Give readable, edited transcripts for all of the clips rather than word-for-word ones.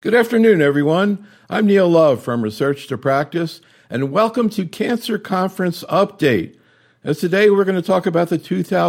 Good afternoon, everyone. I'm Neil Love from Research to Practice, and welcome to Cancer Conference Update. As today, we're going to talk about the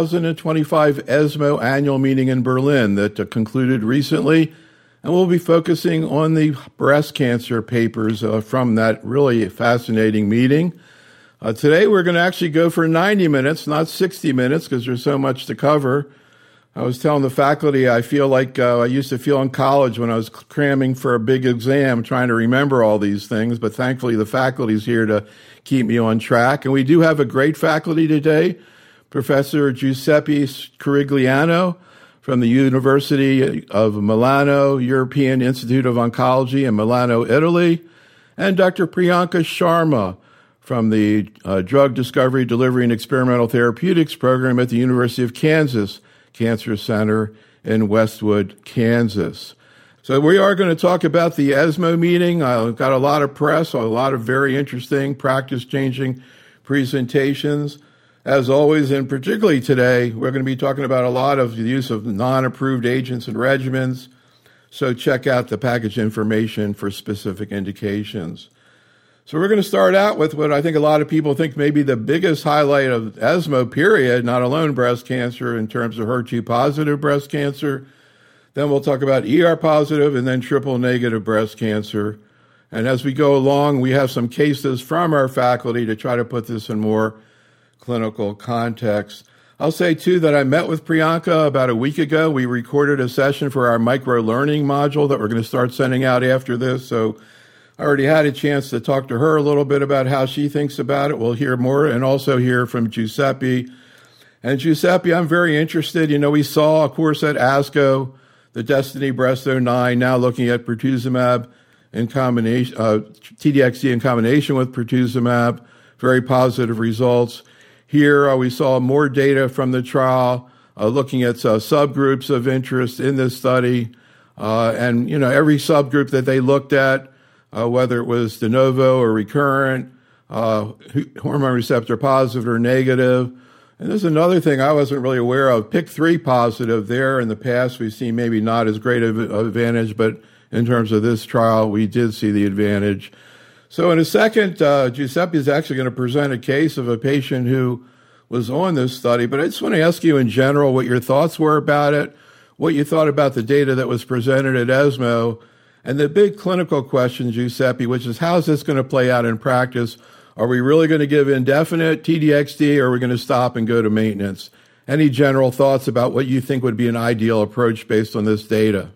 2025 ESMO annual meeting in Berlin that concluded recently, and we'll be focusing on the breast cancer papers from that really fascinating meeting. Today, we're going to actually go for 90 minutes, not 60 minutes, because there's so much to cover. I was telling the faculty I feel like I used to feel in college when I was cramming for a big exam, trying to remember all these things, but thankfully the faculty's here to keep me on track. And we do have a great faculty today, Professor Giuseppe Carigliano from the University of Milano, European Institute of Oncology in Milano, Italy, and Dr. Priyanka Sharma from the Drug Discovery, Delivery, and Experimental Therapeutics Program at the University of Kansas Cancer Center in Westwood, Kansas. So we are going to talk about the ESMO meeting. I've got a lot of press, a lot of very interesting, practice-changing presentations. As always, and particularly today, we're going to be talking about a lot of the use of non-approved agents and regimens. So check out the package information for specific indications. So we're going to start out with what I think a lot of people think may be the biggest highlight of ESMO period, not alone breast cancer in terms of HER2-positive breast cancer. Then we'll talk about ER-positive and then triple-negative breast cancer. And as we go along, we have some cases from our faculty to try to put this in more clinical context. I'll say, too, that I met with Priyanka about a week ago. We recorded a session for our micro-learning module that we're going to start sending out after this. So I already had a chance to talk to her a little bit about how she thinks about it. We'll hear more and also hear from Giuseppe. And Giuseppe, I'm very interested. You know, we saw, of course, at ASCO, the Destiny Breast 09, now looking at pertuzumab in combination, T-DXd in combination with pertuzumab, very positive results. Here, we saw more data from the trial, looking at subgroups of interest in this study. And, you know, every subgroup that they looked at, whether it was de novo or recurrent, hormone receptor positive or negative. And there's another thing I wasn't really aware of, PIK3 positive. There in the past, we've seen maybe not as great of an advantage, but in terms of this trial, we did see the advantage. So in a second, Giuseppe is actually going to present a case of a patient who was on this study, but I just want to ask you in general what your thoughts were about it, what you thought about the data that was presented at ESMO, and the big clinical question, Giuseppe, which is how is this going to play out in practice? Are we really going to give indefinite T-DXd, or are we going to stop and go to maintenance? Any general thoughts about what you think would be an ideal approach based on this data?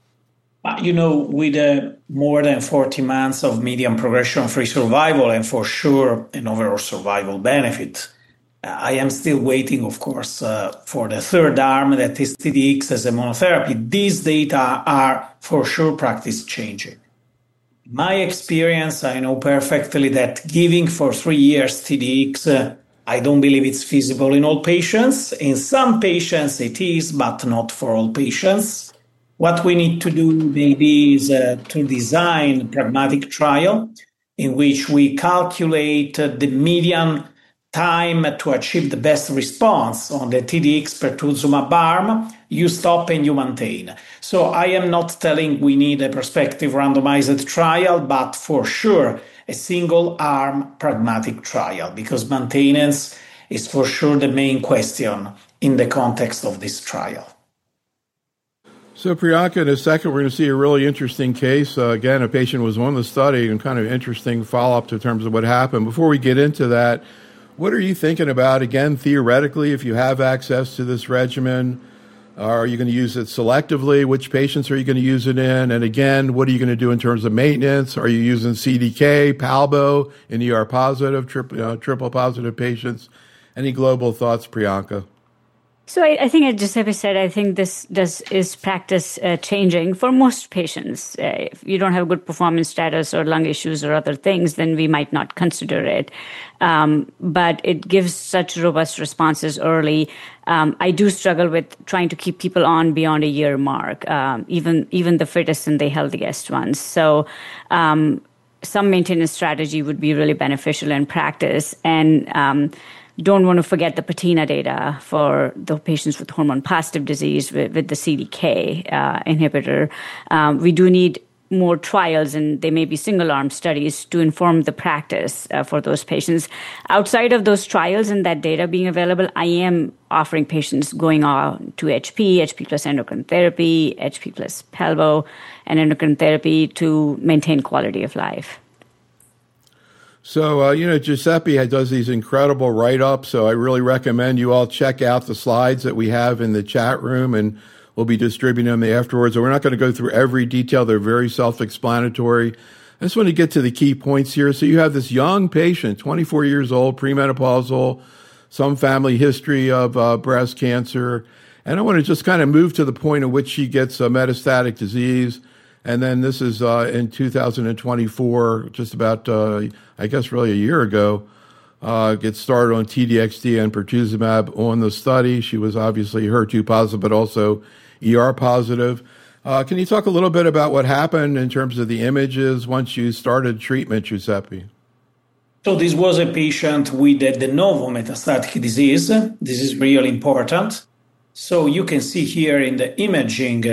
You know, with more than 40 months of median progression-free survival and for sure an overall survival benefit, I am still waiting, of course, for the third arm that is TDX as a monotherapy. These data are for sure practice changing. In my experience, I know perfectly that giving for 3 years TDX, I don't believe it's feasible in all patients. In some patients it is, but not for all patients. What we need to do maybe is to design a pragmatic trial in which we calculate the median time to achieve the best response on the TDX pertuzumab arm, you stop and you maintain. So I am not telling we need a prospective randomized trial, but for sure a single arm pragmatic trial, because maintenance is for sure the main question in the context of this trial. So Priyanka, in a second, we're going to see a really interesting case. Again, a patient was on the study and kind of interesting follow-up in terms of what happened. Before we get into that, what are you thinking about, again, theoretically, if you have access to this regimen? Are you going to use it selectively? Which patients are you going to use it in? And again, what are you going to do in terms of maintenance? Are you using CDK, Palbo in ER-positive, triple-positive patients? Any global thoughts, Priyanka? So I think, as Giuseppe said, I think this is practice changing for most patients. If you don't have good performance status or lung issues or other things, then we might not consider it. But it gives such robust responses early. I do struggle with trying to keep people on beyond a year mark, even the fittest and the healthiest ones. So some maintenance strategy would be really beneficial in practice. And don't want to forget the patina data for the patients with hormone-positive disease with the CDK inhibitor. We do need more trials, and they may be single-arm studies to inform the practice for those patients. Outside of those trials and that data being available, I am offering patients going on to HP plus endocrine therapy, HP plus pelvo, and endocrine therapy to maintain quality of life. So, Giuseppe does these incredible write-ups, so I really recommend you all check out the slides that we have in the chat room, and we'll be distributing them afterwards. So we're not going to go through every detail. They're very self-explanatory. I just want to get to the key points here. So you have this young patient, 24 years old, premenopausal, some family history of breast cancer, and I want to just kind of move to the point at which she gets a metastatic disease. And then this is in 2024, just about, I guess, really a year ago, gets started on TDXD and pertuzumab on the study. She was obviously HER2 positive, but also ER positive. Can you talk a little bit about what happened in terms of the images once you started treatment, Giuseppe? So this was a patient with a de novo metastatic disease. This is really important. So you can see here in the imaging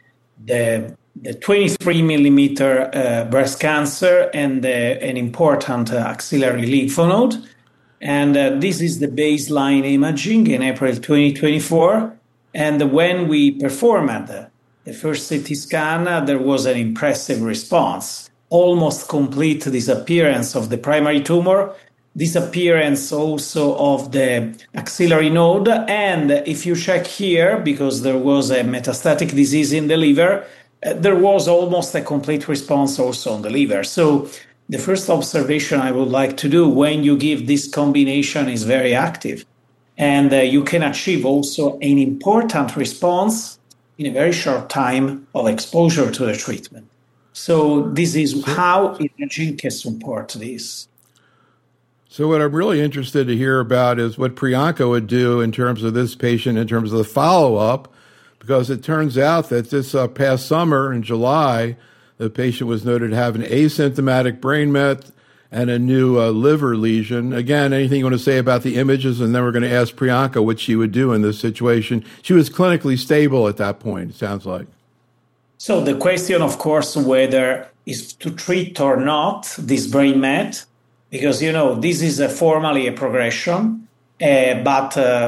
the 23 millimeter breast cancer and an important axillary lymph node. And this is the baseline imaging in April 2024. And when we performed the first CT scan, there was an impressive response, almost complete disappearance of the primary tumor, disappearance also of the axillary node. And if you check here, because there was a metastatic disease in the liver, there was almost a complete response also on the liver. So the first observation I would like to do when you give this combination is very active. And you can achieve also an important response in a very short time of exposure to the treatment. So this is how imaging can support this. So what I'm really interested to hear about is what Priyanka would do in terms of this patient, in terms of the follow-up, because it turns out that this past summer in July, the patient was noted to have an asymptomatic brain met and a new liver lesion. Again, anything you want to say about the images? And then we're going to ask Priyanka what she would do in this situation. She was clinically stable at that point, it sounds like. So the question, of course, whether is to treat or not this brain met, because, this is formally a progression. But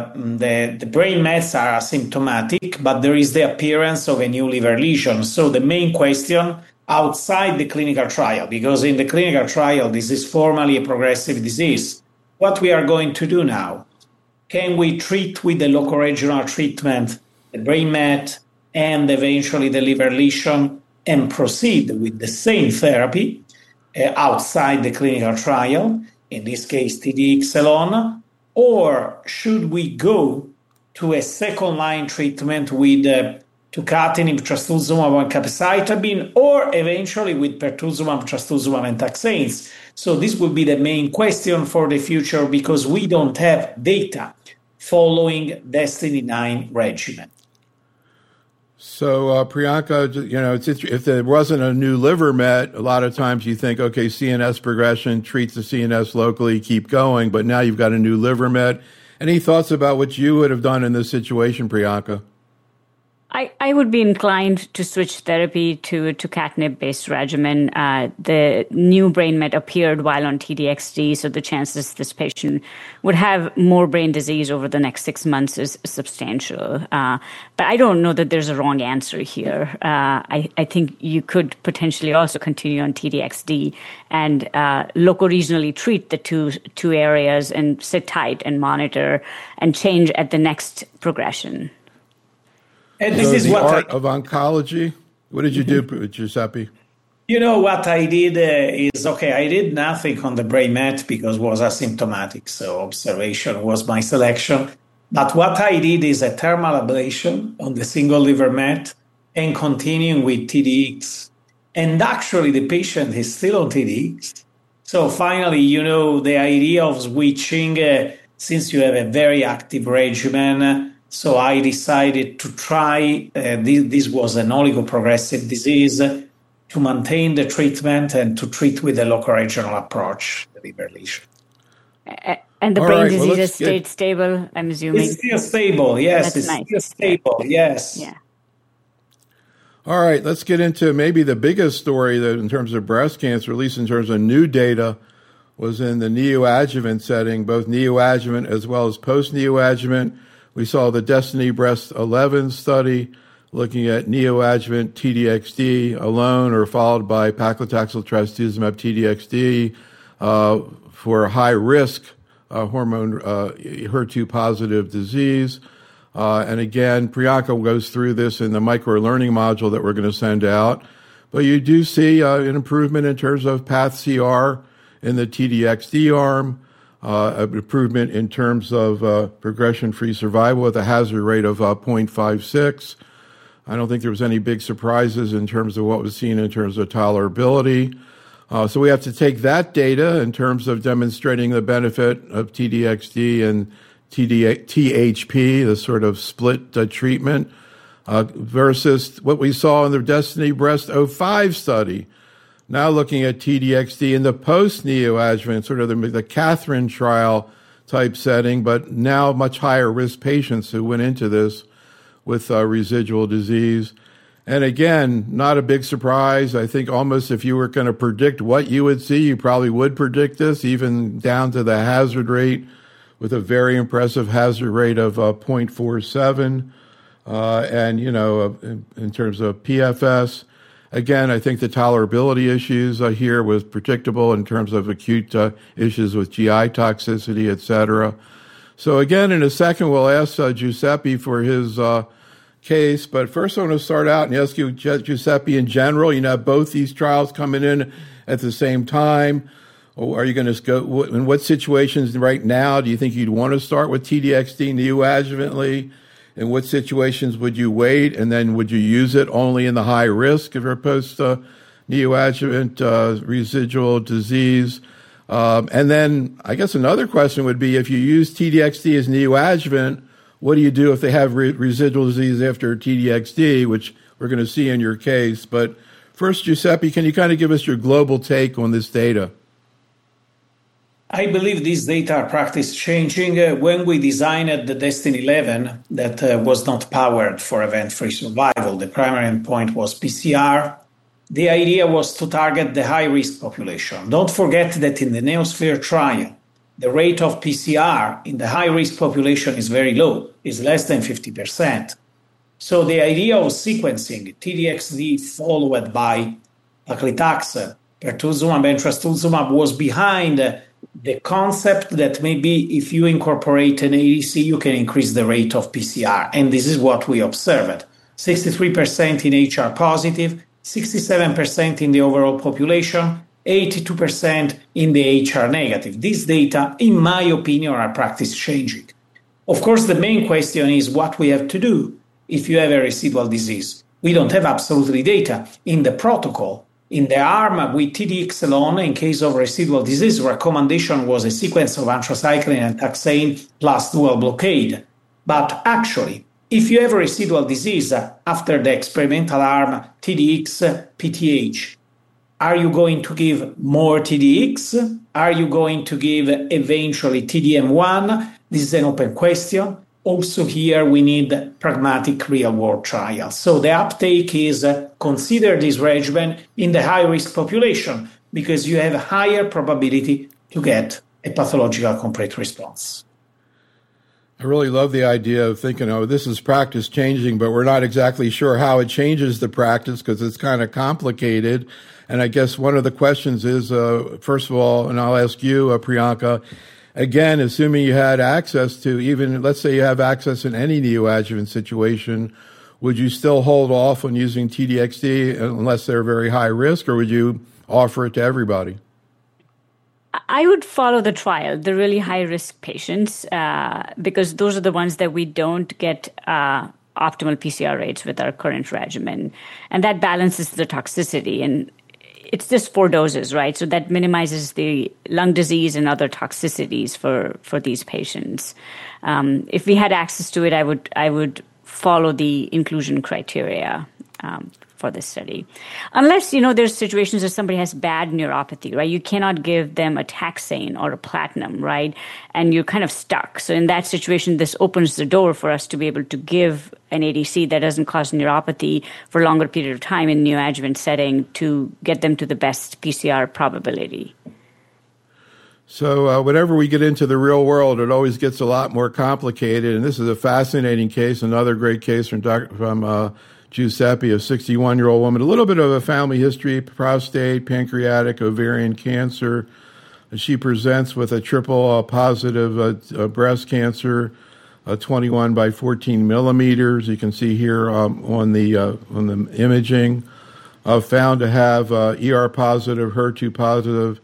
the brain mets are asymptomatic, but there is the appearance of a new liver lesion. So the main question outside the clinical trial, because in the clinical trial, this is formally a progressive disease. What we are going to do now, can we treat with the local regional treatment, the brain met, and eventually the liver lesion, and proceed with the same therapy outside the clinical trial, in this case, TDX alone? Or should we go to a second-line treatment with tucatinib, trastuzumab, and capecitabine, or eventually with pertuzumab, trastuzumab, and taxanes? So this will be the main question for the future because we don't have data following DESTINY-9 regimen. So, Priyanka, if there wasn't a new liver met, a lot of times you think, okay, CNS progression, treat the CNS locally, keep going, but now you've got a new liver met. Any thoughts about what you would have done in this situation, Priyanka? I would be inclined to switch therapy to a tucatinib-based regimen. The new brain met appeared while on TDXD, so the chances this patient would have more brain disease over the next 6 months is substantial. But I don't know that there's a wrong answer here. I think you could potentially also continue on TDXD and loco-regionally treat the two areas and sit tight and monitor and change at the next progression. And this is what art of oncology. What did you do, Giuseppe? What I did is, I did nothing on the brain met because it was asymptomatic. So observation was my selection. But what I did is a thermal ablation on the single liver met and continuing with TDX. And actually the patient is still on TDX. So finally, the idea of switching, since you have a very active regimen, so I decided to try, this was an oligoprogressive disease, to maintain the treatment and to treat with a local regional approach, the liver lesion. And the brain disease has stayed stable, I'm assuming? It's still stable, yes. That's nice. Still stable, yes. Yeah. All right, let's get into maybe the biggest story that in terms of breast cancer, at least in terms of new data, was in the neoadjuvant setting, both neoadjuvant as well as post-neoadjuvant. We saw the Destiny Breast 11 study looking at neoadjuvant TDXD alone or followed by paclitaxel trastuzumab TDXD for high-risk hormone HER2-positive disease. And again, Priyanka goes through this in the micro-learning module that we're going to send out. But you do see an improvement in terms of PathCR in the TDXD arm, an improvement in terms of progression-free survival with a hazard rate of 0.56. I don't think there was any big surprises in terms of what was seen in terms of tolerability. So we have to take that data in terms of demonstrating the benefit of TDXD and THP, the sort of split treatment, versus what we saw in the Destiny Breast 05 study. Now looking at TDXD in the post-neoadjuvant, sort of the Catherine trial type setting, but now much higher risk patients who went into this with residual disease. And again, not a big surprise. I think almost if you were going to predict what you would see, you probably would predict this, even down to the hazard rate, with a very impressive hazard rate of 0.47. And, in terms of PFS, again, I think the tolerability issues here was predictable in terms of acute issues with GI toxicity, et cetera. So again, in a second, we'll ask Giuseppe for his case. But first, I want to start out and ask you, Giuseppe, in general, you have both these trials coming in at the same time. Or are you going to go, in what situations right now do you think you'd want to start with TDXD neoadjuvantly? In what situations would you wait? And then would you use it only in the high risk as opposed to neoadjuvant residual disease? And then I guess another question would be, if you use TDXD as neoadjuvant, what do you do if they have residual disease after TDXD, which we're going to see in your case? But first, Giuseppe, can you kind of give us your global take on this data? I believe these data are practice changing. When we designed the Destiny 11, that was not powered for event-free survival. The primary endpoint was PCR. The idea was to target the high-risk population. Don't forget that in the Neosphere trial, the rate of PCR in the high-risk population is very low, is less than 50%. So the idea of sequencing TDXD followed by paclitaxel, pertuzumab, and trastuzumab was behind the concept that maybe if you incorporate an ADC, you can increase the rate of PCR. And this is what we observed. 63% in HR positive, 67% in the overall population, 82% in the HR negative. These data, in my opinion, are practice changing. Of course, the main question is what we have to do if you have a residual disease. We don't have absolutely data. In the protocol, in the arm with TDX alone, in case of residual disease, recommendation was a sequence of anthracycline and taxane plus dual blockade. But actually, if you have a residual disease after the experimental arm TDX PTH, are you going to give more TDX? Are you going to give eventually TDM1? This is an open question. Also here, we need pragmatic real-world trials. So the uptake is consider this regimen in the high-risk population because you have a higher probability to get a pathological complete response. I really love the idea of thinking, this is practice changing, but we're not exactly sure how it changes the practice because it's kind of complicated. And I guess one of the questions is, first of all, and I'll ask you, Priyanka, again, assuming you had access to even, let's say you have access in any neoadjuvant situation, would you still hold off on using TDXD unless they're very high risk, or would you offer it to everybody? I would follow the trial, the really high-risk patients, because those are the ones that we don't get optimal PCR rates with our current regimen. And that balances the toxicity. And it's just 4 doses, right? So that minimizes the lung disease and other toxicities for these patients. If we had access to it, I would follow the inclusion criteria for this study. Unless, there's situations where somebody has bad neuropathy, right? You cannot give them a taxane or a platinum, right? And you're kind of stuck. So in that situation, this opens the door for us to be able to give an ADC that doesn't cause neuropathy for a longer period of time in neoadjuvant setting to get them to the best PCR probability. So whenever we get into the real world, it always gets a lot more complicated. And this is a fascinating case, another great case from Giuseppe, a 61-year-old woman, a little bit of a family history, prostate, pancreatic, ovarian cancer. She presents with a triple positive breast cancer, 21 by 14 millimeters. You can see here on the imaging, found to have ER positive, HER2 positive,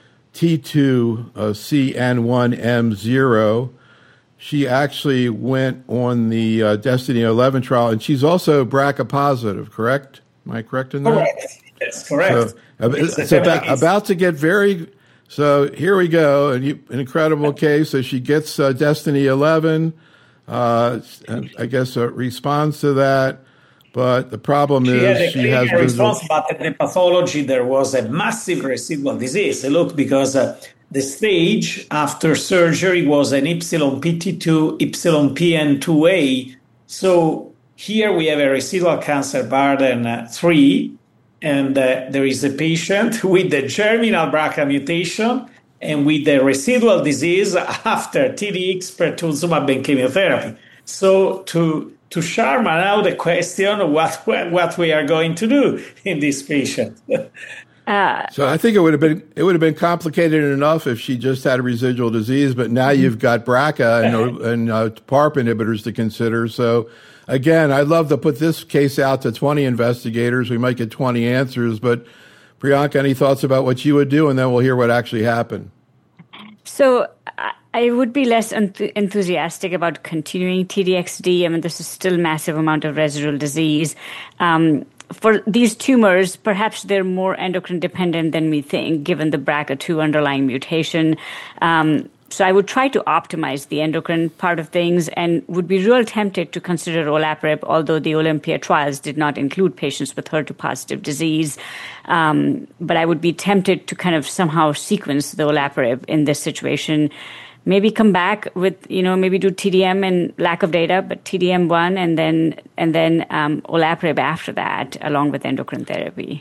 T2CN1M0. She actually went on the Destiny 11 trial, and she's also BRCA positive, correct? Am I correct in that? Correct. That's correct. So it's about to get very... So here we go, an incredible case. So she gets Destiny 11, and I guess responds to that. But the problem is she has response, but the pathology, there was a massive residual disease. Look, because the stage after surgery was an YPT2, YPN2A. So here we have a residual cancer burden 3, and there is a patient with the germinal BRCA mutation and with the residual disease after TDX, pertuzumab, and chemotherapy. So to Sharma, now the question, what we are going to do in this patient. So I think it would have been complicated enough if she just had a residual disease, but now you've got BRCA and PARP inhibitors to consider. So again, I'd love to put this case out to 20 investigators. We might get 20 answers, but Priyanka, any thoughts about what you would do? And then we'll hear what actually happened. So I would be less enthusiastic about continuing TDXD. I mean, this is still a massive amount of residual disease. For these tumors, perhaps they're more endocrine dependent than we think, given the BRCA2 underlying mutation. So I would try to optimize the endocrine part of things and would be real tempted to consider olaparib, although the Olympia trials did not include patients with HER2 positive disease. But I would be tempted to kind of somehow sequence the olaparib in this situation. Maybe come back with, maybe do TDM and lack of data, but TDM1 and then olaparib after that, along with endocrine therapy.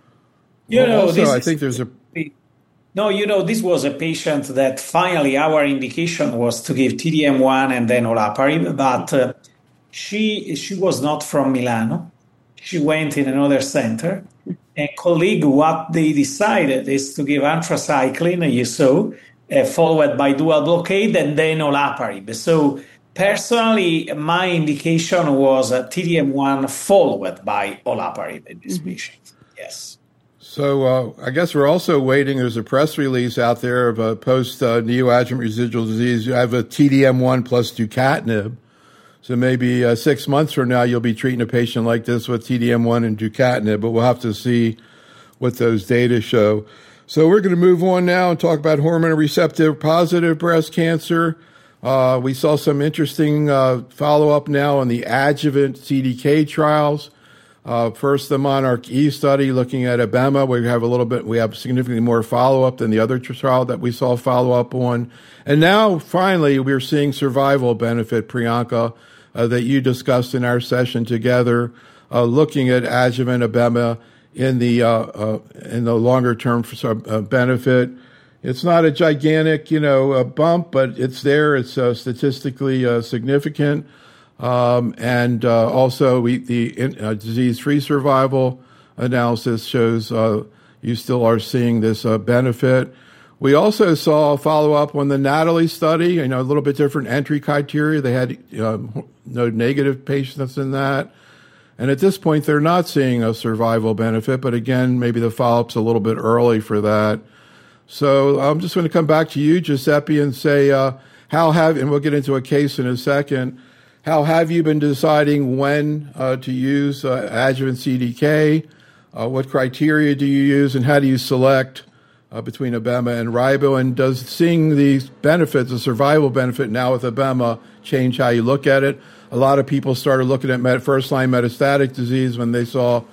I think there's a... No, this was a patient that finally our indication was to give TDM1 and then olaparib, but she was not from Milano. She went in another center. A colleague, what they decided is to give anthracycline, you saw, followed by dual blockade, and then olaparib. So personally, my indication was TDM1 followed by olaparib in this patient. Yes. So I guess we're also waiting. There's a press release out there of a post-neoadjuvant residual disease. You have a TDM1 plus Ducatinib. So maybe 6 months from now, you'll be treating a patient like this with TDM1 and Ducatinib, but we'll have to see what those data show. So we're going to move on now and talk about hormone receptor positive breast cancer. We saw some interesting follow-up now on the adjuvant CDK trials. First, the Monarch E study looking at Abema. We have significantly more follow-up than the other trial that we saw follow-up on. And now, finally, we're seeing survival benefit, Priyanka, that you discussed in our session together, looking at adjuvant Abema in the longer-term benefit. It's not a gigantic, bump, but it's there. It's statistically significant. And also the disease-free survival analysis shows you still are seeing this benefit. We also saw a follow-up on the Natalie study, a little bit different entry criteria. They had no negative patients in that. And at this point, they're not seeing a survival benefit. But again, maybe the follow-up's a little bit early for that. So I'm just going to come back to you, Giuseppe, and say, and we'll get into a case in a second, how have you been deciding when to use adjuvant CDK? What criteria do you use, and how do you select between Abema and Ribo? And does seeing these benefits, the survival benefit now with Abema, change how you look at it? A lot of people started looking at first-line metastatic disease when they saw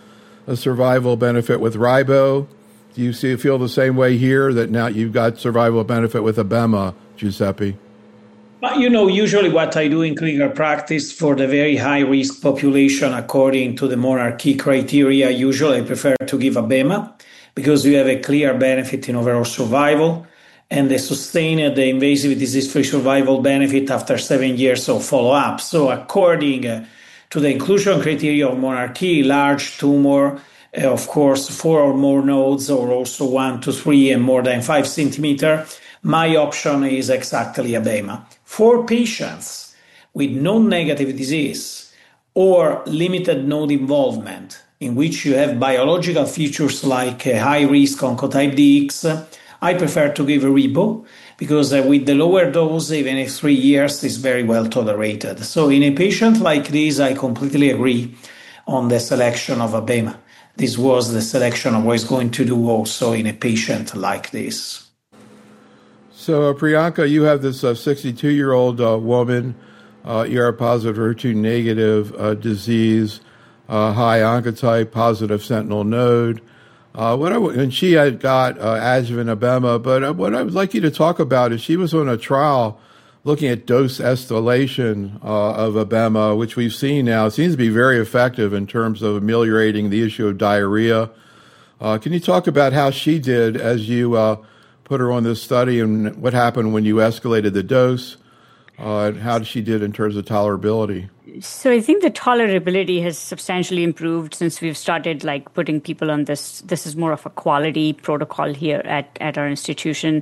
a survival benefit with ribo. Do you feel the same way here, that now you've got survival benefit with abema, Giuseppe? But, usually what I do in clinical practice for the very high-risk population, according to the monarchy criteria, usually I prefer to give abema because you have a clear benefit in overall survival and the sustained invasive disease-free survival benefit after 7 years of follow-up. So according to the inclusion criteria of monarchy, large tumor, of course, 4 or more nodes, or also 1 to 3 and more than 5 centimeters, my option is exactly abema. For patients with non-negative disease or limited node involvement, in which you have biological features like high-risk oncotype DX, I prefer to give a ribo because with the lower dose, even if 3 years, is very well tolerated. So in a patient like this, I completely agree on the selection of abema. This was the selection I was going to do also in a patient like this. So, Priyanka, you have this 62-year-old woman, ER-positive, HER2-negative disease, high oncotype, positive sentinel node. And she had got adjuvant abema, but what I would like you to talk about is she was on a trial looking at dose escalation of abema, which we've seen now. It seems to be very effective in terms of ameliorating the issue of diarrhea. Can you talk about how she did as you put her on this study and what happened when you escalated the dose and how she did in terms of tolerability? So I think the tolerability has substantially improved since we've started putting people on this. This is more of a quality protocol here at our institution.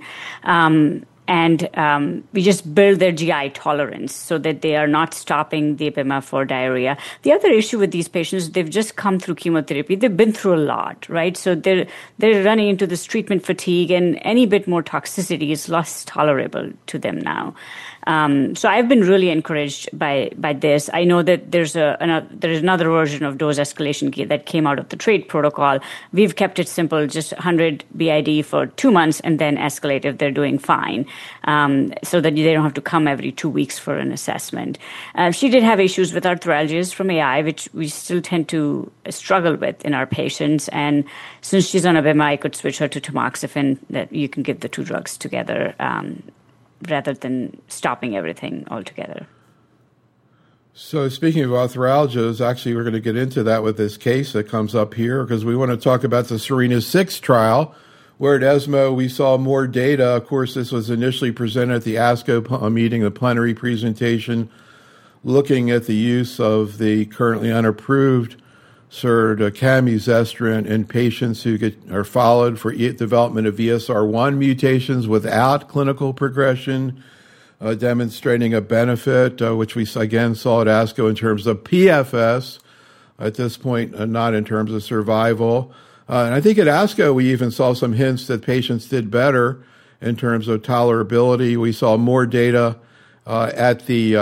And we just build their GI tolerance so that they are not stopping the abema for diarrhea. The other issue with these patients, they've just come through chemotherapy. They've been through a lot, right? So they're running into this treatment fatigue, and any bit more toxicity is less tolerable to them now. So I've been really encouraged by this. I know that there's another version of dose escalation that came out of the trade protocol. We've kept it simple, just 100 BID for 2 months and then escalate if they're doing fine, so that they don't have to come every 2 weeks for an assessment. She did have issues with arthralgias from AI, which we still tend to struggle with in our patients. And since she's on abema, I could switch her to tamoxifen, that you can give the two drugs together, rather than stopping everything altogether. So speaking of arthralgias, actually we're going to get into that with this case that comes up here because we want to talk about the SERENA-6 trial, where at ESMO we saw more data. Of course, this was initially presented at the ASCO meeting, the plenary presentation, looking at the use of the currently unapproved SERD camizestrant in patients who are followed for development of ESR1 mutations without clinical progression, demonstrating a benefit, which we again saw at ASCO in terms of PFS, at this point not in terms of survival. And I think at ASCO we even saw some hints that patients did better in terms of tolerability. We saw more data at the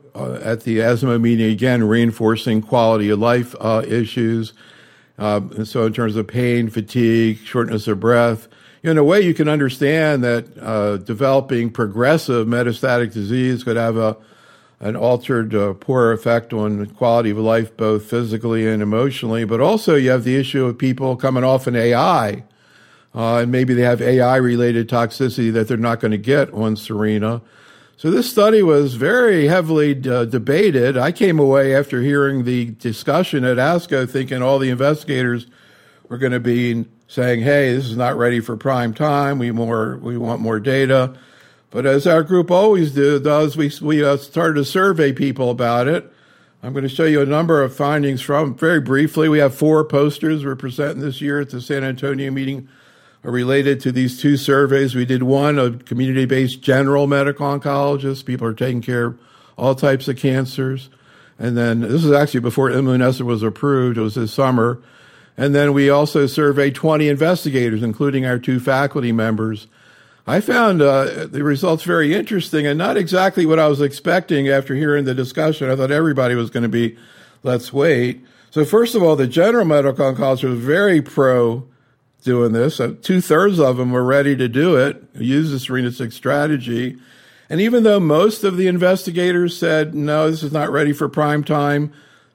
ESMO meeting, again, reinforcing quality of life issues. And so in terms of pain, fatigue, shortness of breath, in a way you can understand that developing progressive metastatic disease could have an altered, poor effect on quality of life, both physically and emotionally. But also you have the issue of people coming off an AI, and maybe they have AI-related toxicity that they're not going to get on SERENA. So this study was very heavily debated. I came away after hearing the discussion at ASCO thinking all the investigators were going to be saying, hey, this is not ready for prime time. We want more data. But as our group always does, we started to survey people about it. I'm going to show you a number of findings very briefly. We have 4 posters we're presenting this year at the San Antonio meeting related to these 2 surveys. We did one of community-based general medical oncologists. People are taking care of all types of cancers. And then this is actually before imlunestrant was approved. It was this summer. And then we also surveyed 20 investigators, including our 2 faculty members. I found the results very interesting and not exactly what I was expecting after hearing the discussion. I thought everybody was going to be, let's wait. So first of all, the general medical oncologist was very pro doing this. 2/3 of them were ready to do it, use the SERENA-6 strategy. And even though most of the investigators said, no, this is not ready for prime time,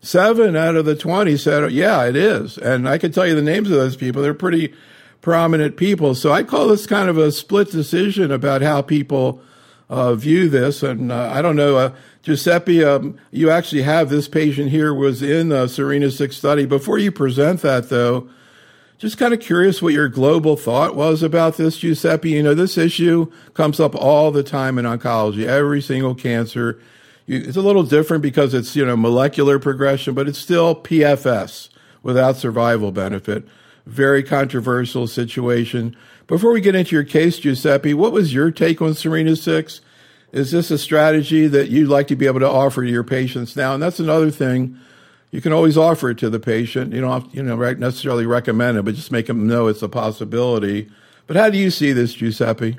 7 out of the 20 said, yeah, it is. And I can tell you the names of those people. They're pretty prominent people. So I call this kind of a split decision about how people view this. And I don't know, Giuseppe, you actually have this patient here was in the SERENA-6 study. Before you present that, though, just kind of curious what your global thought was about this, Giuseppe. You know, this issue comes up all the time in oncology, every single cancer. It's a little different because it's, molecular progression, but it's still PFS without survival benefit. Very controversial situation. Before we get into your case, Giuseppe, what was your take on SERENA-6? Is this a strategy that you'd like to be able to offer to your patients now? And that's another thing. You can always offer it to the patient. You don't have, necessarily recommend it, but just make them know it's a possibility. But how do you see this, Giuseppe?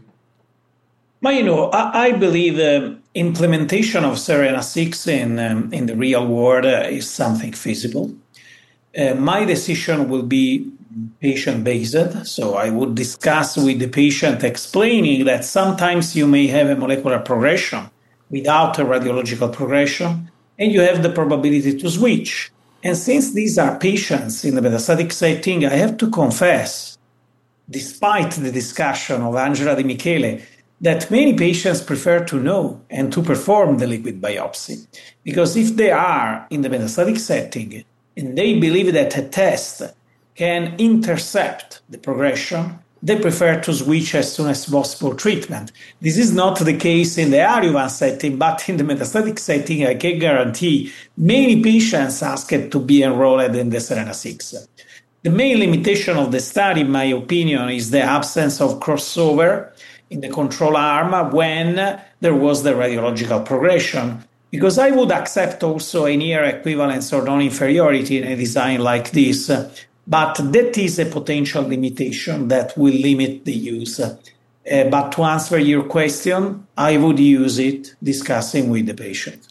Well, I believe implementation of SERENA-6 in the real world is something feasible. My decision will be patient-based, so I would discuss with the patient explaining that sometimes you may have a molecular progression without a radiological progression, and you have the probability to switch. And since these are patients in the metastatic setting, I have to confess, despite the discussion of Angela De Michele, that many patients prefer to know and to perform the liquid biopsy. Because if they are in the metastatic setting and they believe that a test can intercept the progression, they prefer to switch as soon as possible treatment. This is not the case in the adjuvant setting, but in the metastatic setting, I can guarantee many patients asked to be enrolled in the SERENA-6. The main limitation of the study, in my opinion, is the absence of crossover in the control arm when there was the radiological progression. Because I would accept also a near equivalence or non-inferiority in a design like this, but that is a potential limitation that will limit the use. But to answer your question, I would use it discussing with the patient.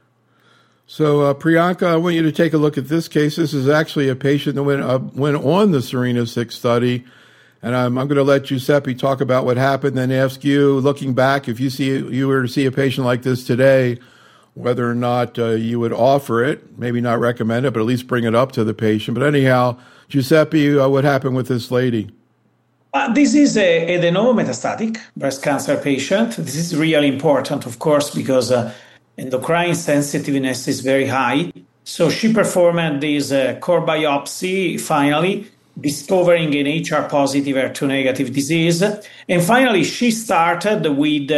So, Priyanka, I want you to take a look at this case. This is actually a patient that went on the SERENA-6 study. And I'm going to let Giuseppe talk about what happened, then ask you, looking back, if you were to see a patient like this today, whether or not you would offer it, maybe not recommend it, but at least bring it up to the patient. But anyhow, Giuseppe, what happened with this lady? This is a de novo metastatic breast cancer patient. This is really important, of course, because endocrine sensitiveness is very high. So she performed this core biopsy, finally, discovering an HR-positive, HER2-negative disease. And finally, she started with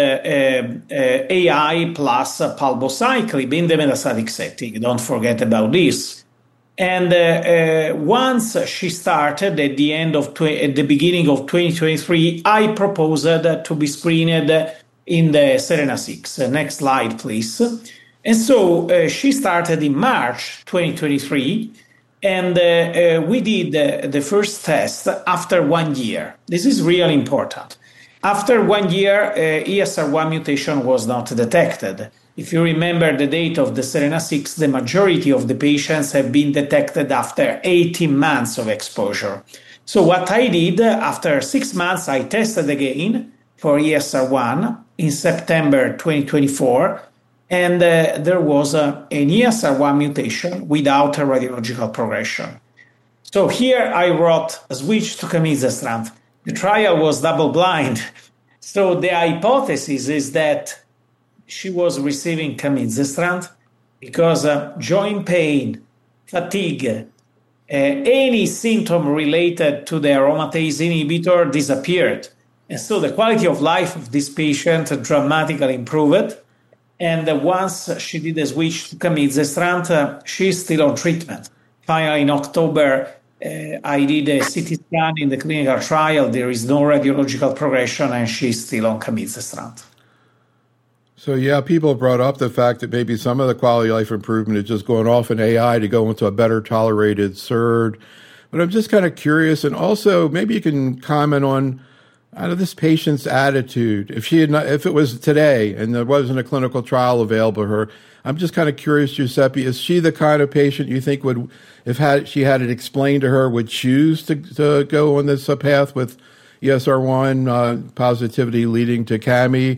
AI plus palbociclib in the metastatic setting. Don't forget about this. And once she started at the beginning of 2023, I proposed to be screened in the SERENA-6. Next slide, please. And so she started in March 2023. And we did the first test after 1 year. This is really important. After 1 year, ESR1 mutation was not detected. If you remember the date of the SERENA-6, the majority of the patients have been detected after 18 months of exposure. So what I did, after 6 months, I tested again for ESR1 in September 2024. And there was an ESR1 mutation without a radiological progression. So here I wrote a switch to camizestrant. The trial was double-blind. So the hypothesis is that she was receiving camizestrant because joint pain, fatigue, any symptom related to the aromatase inhibitor disappeared. And so the quality of life of this patient dramatically improved. And once she did a switch to camizestrant, she's still on treatment. Finally, in October, I did a CT scan in the clinical trial. There is no radiological progression, and she's still on camizestrant. So, yeah, people brought up the fact that maybe some of the quality of life improvement is just going off in AI to go into a better tolerated SERD. But I'm just kind of curious, and also maybe you can comment on out of this patient's attitude. If it was today and there wasn't a clinical trial available to her, I'm just kind of curious, Giuseppe, is she the kind of patient you think would, if she had it explained to her, would choose to go on this path with ESR1 positivity leading to CAMI?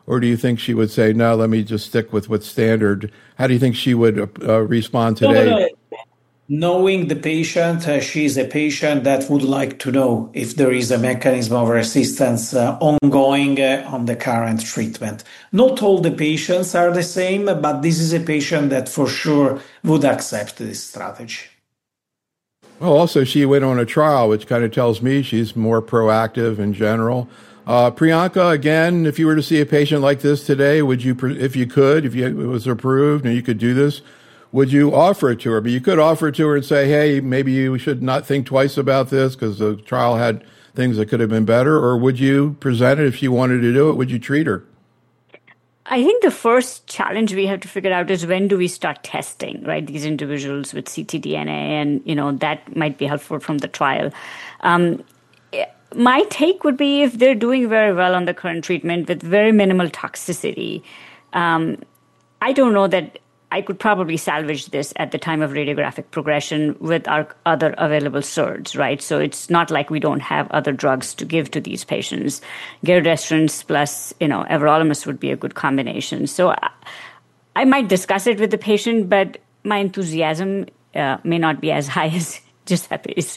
Or do you think she would say, no, let me just stick with what's standard? How do you think she would respond today? No, knowing the patient, she's a patient that would like to know if there is a mechanism of resistance ongoing on the current treatment. Not all the patients are the same, but this is a patient that for sure would accept this strategy. Well, also, she went on a trial, which kind of tells me she's more proactive in general. Priyanka, again, if you were to see a patient like this today, would you, if it was approved and you could do this, would you offer it to her? But you could offer it to her and say, hey, maybe you should not think twice about this because the trial had things that could have been better. Or would you present it if she wanted to do it? Would you treat her? I think the first challenge we have to figure out is when do we start testing, right, these individuals with ctDNA, and, that might be helpful from the trial. My take would be if they're doing very well on the current treatment with very minimal toxicity, I don't know that I could probably salvage this at the time of radiographic progression with our other available SERDs, right? So it's not like we don't have other drugs to give to these patients. Giredestrant plus, everolimus would be a good combination. So I might discuss it with the patient, but my enthusiasm may not be as high as Giuseppe's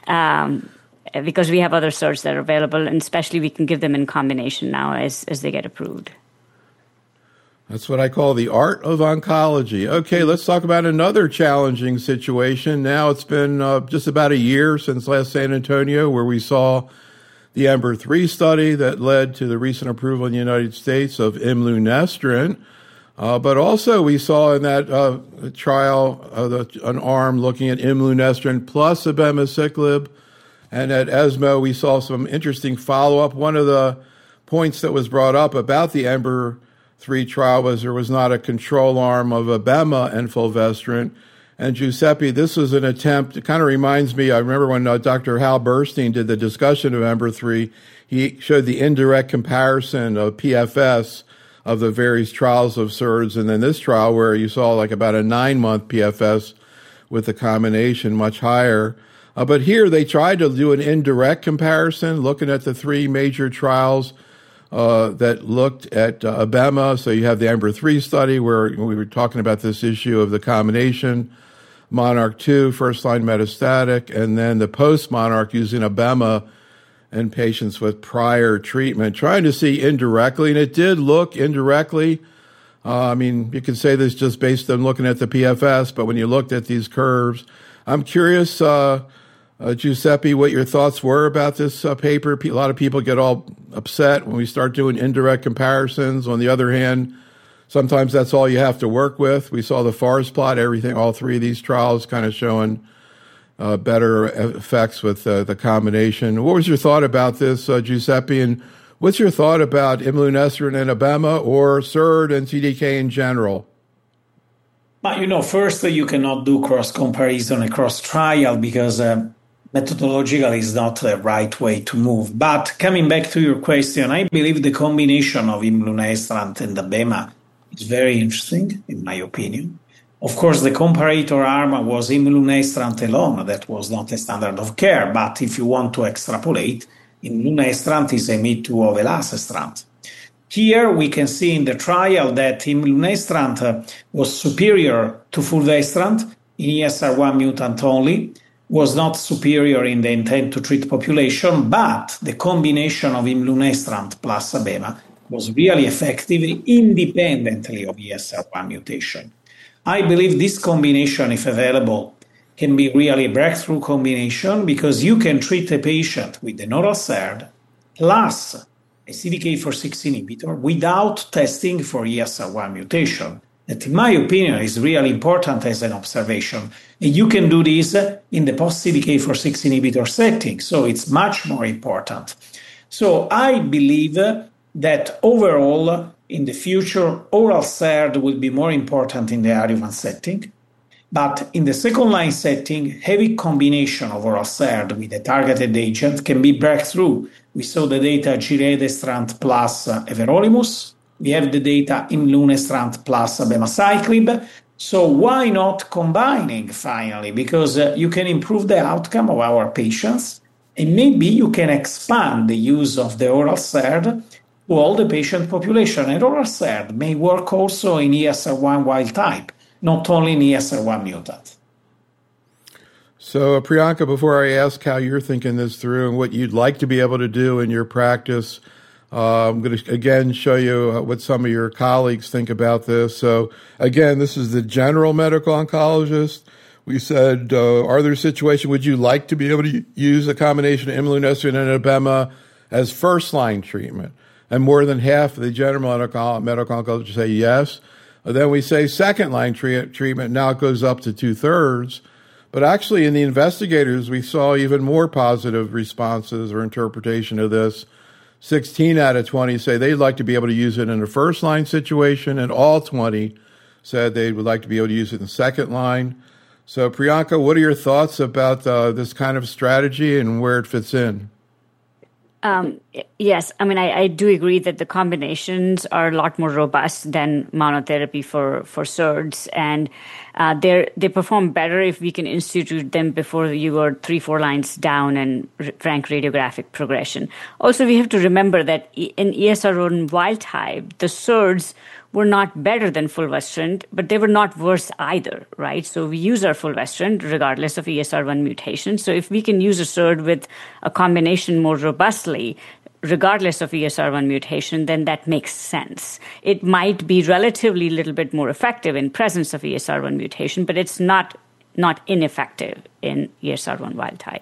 because we have other SERDs that are available, and especially we can give them in combination now as they get approved. That's what I call the art of oncology. Okay, let's talk about another challenging situation. Now it's been just about a year since last San Antonio, where we saw the EMBER-3 study that led to the recent approval in the United States of imlunestrant. But also we saw in that trial an arm looking at imlunestrant plus abemaciclib. And at ESMO, we saw some interesting follow-up. One of the points that was brought up about the EMBER-3 trial was there was not a control arm of abema and fulvestrant. And Giuseppe, this was an attempt, it kind of reminds me, I remember when Dr. Hal Burstein did the discussion of EMBER-3, he showed the indirect comparison of PFS of the various trials of SERDs, and then this trial where you saw like about a 9-month PFS with the combination much higher. But here they tried to do an indirect comparison, looking at the 3 major trials that looked at abema. So you have the EMBER-3 study where we were talking about this issue of the combination, Monarch 2, first-line metastatic, and then the post-Monarch using abema in patients with prior treatment, trying to see indirectly, and it did look indirectly. You can say this just based on looking at the PFS, but when you looked at these curves, I'm curious, Giuseppe, what your thoughts were about this paper. A lot of people get all upset when we start doing indirect comparisons. On the other hand, sometimes that's all you have to work with. We saw the forest plot, all 3 of these trials kind of showing better effects with the combination. What was your thought about this, Giuseppe? And what's your thought about imlunestrant and abema or SERD and CDK in general? But, first, you cannot do cross-comparison across trial because methodologically is not the right way to move. But coming back to your question, I believe the combination of imlunestrant and abema is very interesting, in my opinion. Of course, the comparator arm was imlunestrant alone. That was not a standard of care. But if you want to extrapolate, imlunestrant is a me-too of elacestrant. Here we can see in the trial that imlunestrant was superior to fulvestrant in ESR1 mutant only, was not superior in the intent to treat population, but the combination of imlunestrant plus abema was really effective independently of ESR1 mutation. I believe this combination, if available, can be really a breakthrough combination because you can treat a patient with an oral SERD plus a CDK4/6 inhibitor without testing for ESR1 mutation. That, in my opinion, is really important as an observation. And you can do this in the post-CDK4/6 inhibitor setting, so it's much more important. So I believe that overall, in the future, oral SERD will be more important in the adjuvant setting. But in the second-line setting, heavy combination of oral SERD with a targeted agent can be breakthrough. We saw the data giredestrant plus everolimus. We have the data imlunestrant plus abemaciclib. So why not combining finally? Because you can improve the outcome of our patients, and maybe you can expand the use of the oral SERD to all the patient population. And Oracerd may work also in ESR1 wild type, not only in ESR1 mutant. So, Priyanka, before I ask how you're thinking this through and what you'd like to be able to do in your practice, I'm going to, again, show you what some of your colleagues think about this. So, again, this is the general medical oncologist. We said, are there situations, would you like to be able to use a combination of imlunestrant and abema as first-line treatment? And more than half of the general medical oncologists say yes. Then we say second-line treatment. Now it goes up to 2/3. But actually, in the investigators, we saw even more positive responses or interpretation of this. 16 out of 20 say they'd like to be able to use it in a first-line situation, and all 20 said they would like to be able to use it in second line. So, Priyanka, what are your thoughts about this kind of strategy and where it fits in? Yes, I mean, I do agree that the combinations are a lot more robust than monotherapy for SERDs, and they perform better if we can institute them before you are 3-4 lines down and rank radiographic progression. Also, we have to remember that in ESR1 wild type, the SERDs were not better than fulvestrant, but they were not worse either, right? So we use our fulvestrant regardless of ESR1 mutation. So if we can use a SERD with a combination more robustly, regardless of ESR1 mutation, then that makes sense. It might be relatively a little bit more effective in presence of ESR1 mutation, but it's not ineffective in ESR1 wild type.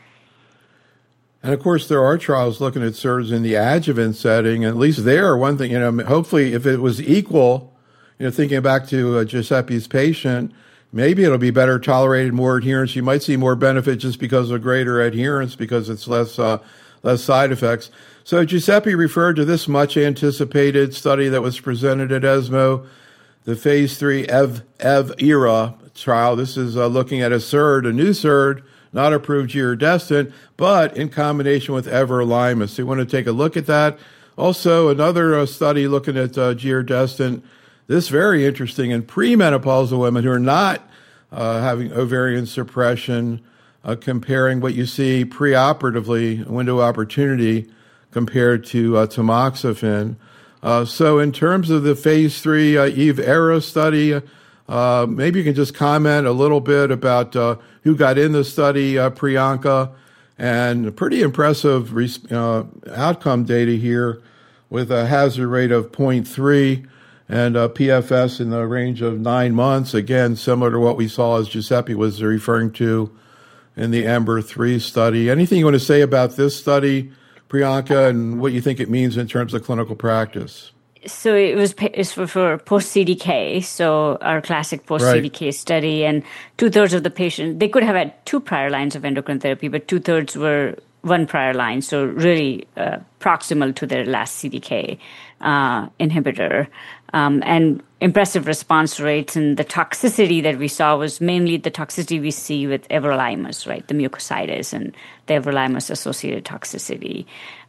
And of course, there are trials looking at SERDs in the adjuvant setting. At least there, one thing, hopefully if it was equal, thinking back to Giuseppe's patient, maybe it'll be better tolerated, more adherence. You might see more benefit just because of greater adherence because it's less side effects. So Giuseppe referred to this much anticipated study that was presented at ESMO, the phase 3 ERA trial. This is looking at a SERD, a new SERD, not approved giredestrant, but in combination with everolimus. So you want to take a look at that. Also, another study looking at giredestrant. This very interesting in premenopausal women who are not having ovarian suppression, comparing what you see preoperatively, window of opportunity, compared to tamoxifen. So in terms of the phase 3 EVE-ERA study, maybe you can just comment a little bit about who got in the study, Priyanka, and pretty impressive outcome data here with a hazard rate of 0.3 and a PFS in the range of 9 months. Again, similar to what we saw as Giuseppe was referring to in the EMBER-3 study. Anything you want to say about this study, Priyanka, and what you think it means in terms of clinical practice? So it's for post-CDK, so our classic post-CDK study, and 2/3 of the patients, they could have had 2 prior lines of endocrine therapy, but 2/3 were 1 prior line, so really proximal to their last CDK inhibitor. And impressive response rates, and the toxicity that we saw was mainly the toxicity we see with everolimus, right, the mucositis and the everolimus-associated toxicity.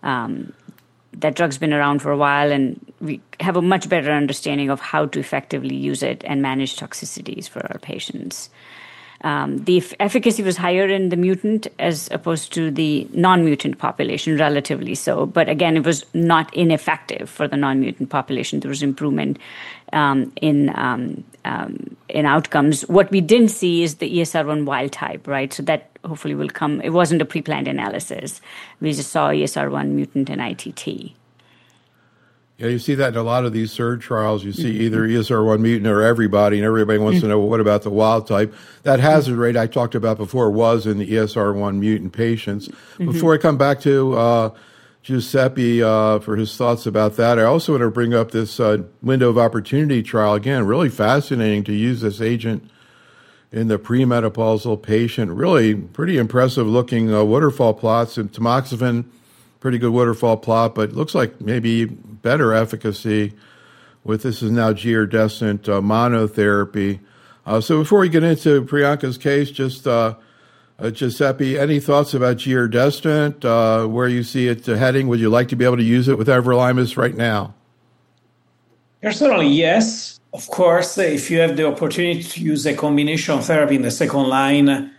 That drug's been around for a while, and we have a much better understanding of how to effectively use it and manage toxicities for our patients. The efficacy was higher in the mutant as opposed to the non-mutant population, relatively so. But again, it was not ineffective for the non-mutant population. There was improvement in outcomes. What we didn't see is the ESR1 wild type, right? So that hopefully will come. It wasn't a pre-planned analysis. We just saw ESR1 mutant and ITT. Yeah, you see that in a lot of these SERD trials. You see either ESR1 mutant or everybody, and everybody wants to know, well, what about the wild type? That hazard rate I talked about before was in the ESR1 mutant patients. Before I come back to Giuseppe for his thoughts about that, I also want to bring up this window of opportunity trial. Again, really fascinating to use this agent in the premenopausal patient. Really pretty impressive looking waterfall plots. And tamoxifen, pretty good waterfall plot, but looks like maybe better efficacy with this is now giredestrant monotherapy. So before we get into Priyanka's case, just Giuseppe, any thoughts about giredestrant, where you see it heading? Would you like to be able to use it with everolimus right now? Personally, yes. Of course, if you have the opportunity to use a combination therapy in the second line,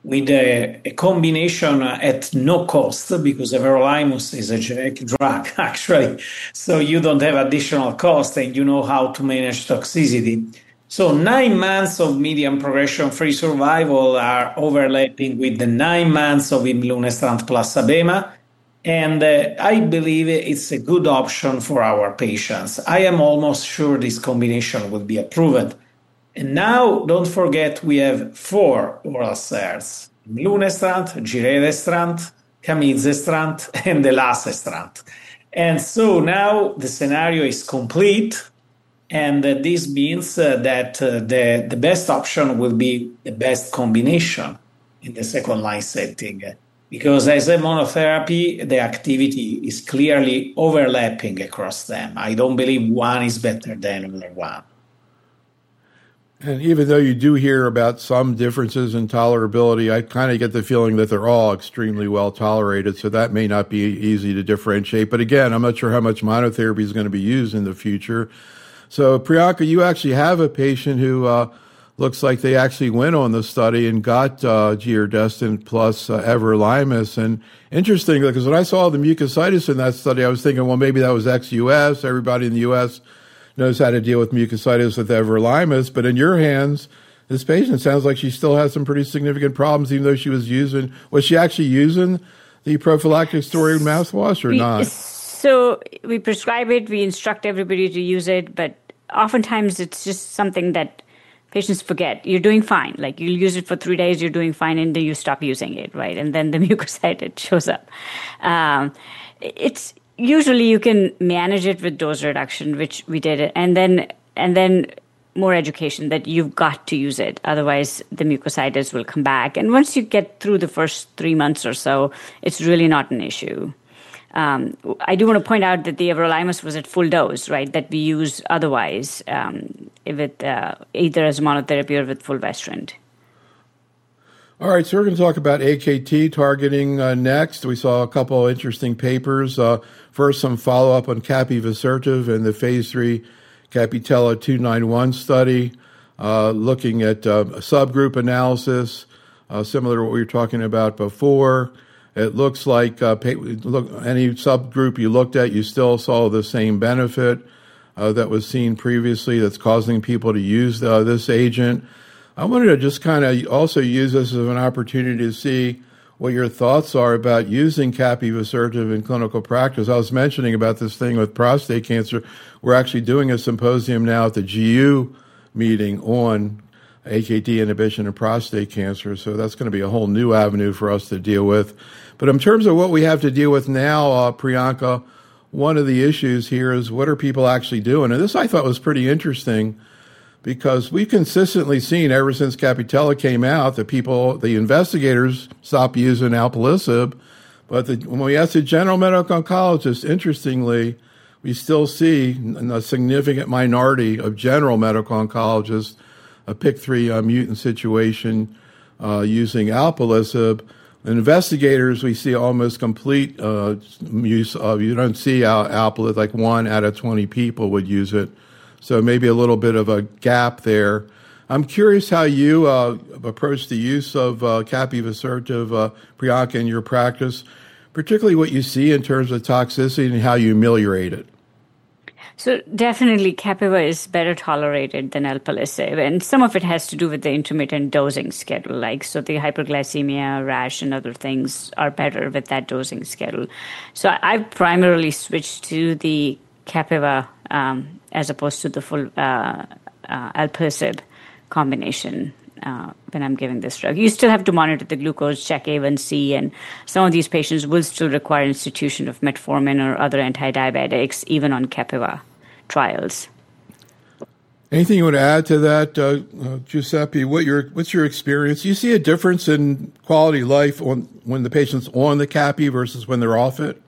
with a combination at no cost, because everolimus is a generic drug, actually. So you don't have additional cost and you know how to manage toxicity. So 9 months of median progression-free survival are overlapping with the 9 months of imlunestrant plus Abema. And I believe it's a good option for our patients. I am almost sure this combination will be approved. And now, don't forget, we have 4 oral SERDs: imlunestrant, giredestrant, camizestrant, and elacestrant. And so now the scenario is complete, and this means that the best option will be the best combination in the second-line setting. Because as a monotherapy, the activity is clearly overlapping across them. I don't believe one is better than another one. And even though you do hear about some differences in tolerability, I kind of get the feeling that they're all extremely well tolerated, so that may not be easy to differentiate. But again, I'm not sure how much monotherapy is going to be used in the future. So Priyanka, you actually have a patient who looks like they actually went on the study and got giredestrant plus everolimus. And interesting, because when I saw the mucositis in that study, I was thinking, well, maybe that was ex-U.S. Everybody in the U.S. knows how to deal with mucositis with everolimus. But in your hands, this patient sounds like she still has some pretty significant problems, even though was she actually using the prophylactic steroid mouthwash or not? So we prescribe it, we instruct everybody to use it, but oftentimes it's just something that patients forget. You're doing fine. Like you'll use it for 3 days, you're doing fine, and then you stop using it, right? And then the mucositis shows up. It's usually you can manage it with dose reduction, which we did, and then more education that you've got to use it. Otherwise, the mucositis will come back. And once you get through the first 3 months or so, it's really not an issue. I do want to point out that the everolimus was at full dose, right, that we use otherwise with either as monotherapy or with fulvestrant. All right, so we're going to talk about AKT targeting next. We saw a couple of interesting papers. First, some follow-up on capivasertib and the phase 3 Capitella 291 study, looking at a subgroup analysis, similar to what we were talking about before. It looks like any subgroup you looked at, you still saw the same benefit that was seen previously that's causing people to use this agent. I wanted to just kind of also use this as an opportunity to see what your thoughts are about using capivasertib in clinical practice. I was mentioning about this thing with prostate cancer. We're actually doing a symposium now at the GU meeting on AKT inhibition in prostate cancer, so that's going to be a whole new avenue for us to deal with. But in terms of what we have to deal with now, Priyanka, one of the issues here is what are people actually doing? And this I thought was pretty interesting because we've consistently seen ever since Capitella came out that the investigators stopped using alpelisib. But when we asked the general medical oncologist, interestingly, we still see a significant minority of general medical oncologists, a PIK3 mutant situation, using alpelisib. Investigators, we see almost complete use of, you don't see alpelisib, like 1 out of 20 people would use it. So maybe a little bit of a gap there. I'm curious how you approach the use of capivasertib, Priyanka, in your practice, particularly what you see in terms of toxicity and how you ameliorate it. So definitely Capiva is better tolerated than alpelisib, and some of it has to do with the intermittent dosing schedule. So the hyperglycemia, rash, and other things are better with that dosing schedule. So I've primarily switched to the Capiva as opposed to the full alpelisib combination when I'm giving this drug. You still have to monitor the glucose, check A1C, and some of these patients will still require institution of metformin or other antidiabetics, even on Capiva trials. Anything you want to add to that, Giuseppe? What's your experience? You see a difference in quality of life when the patient's on the Capi versus when they're off it?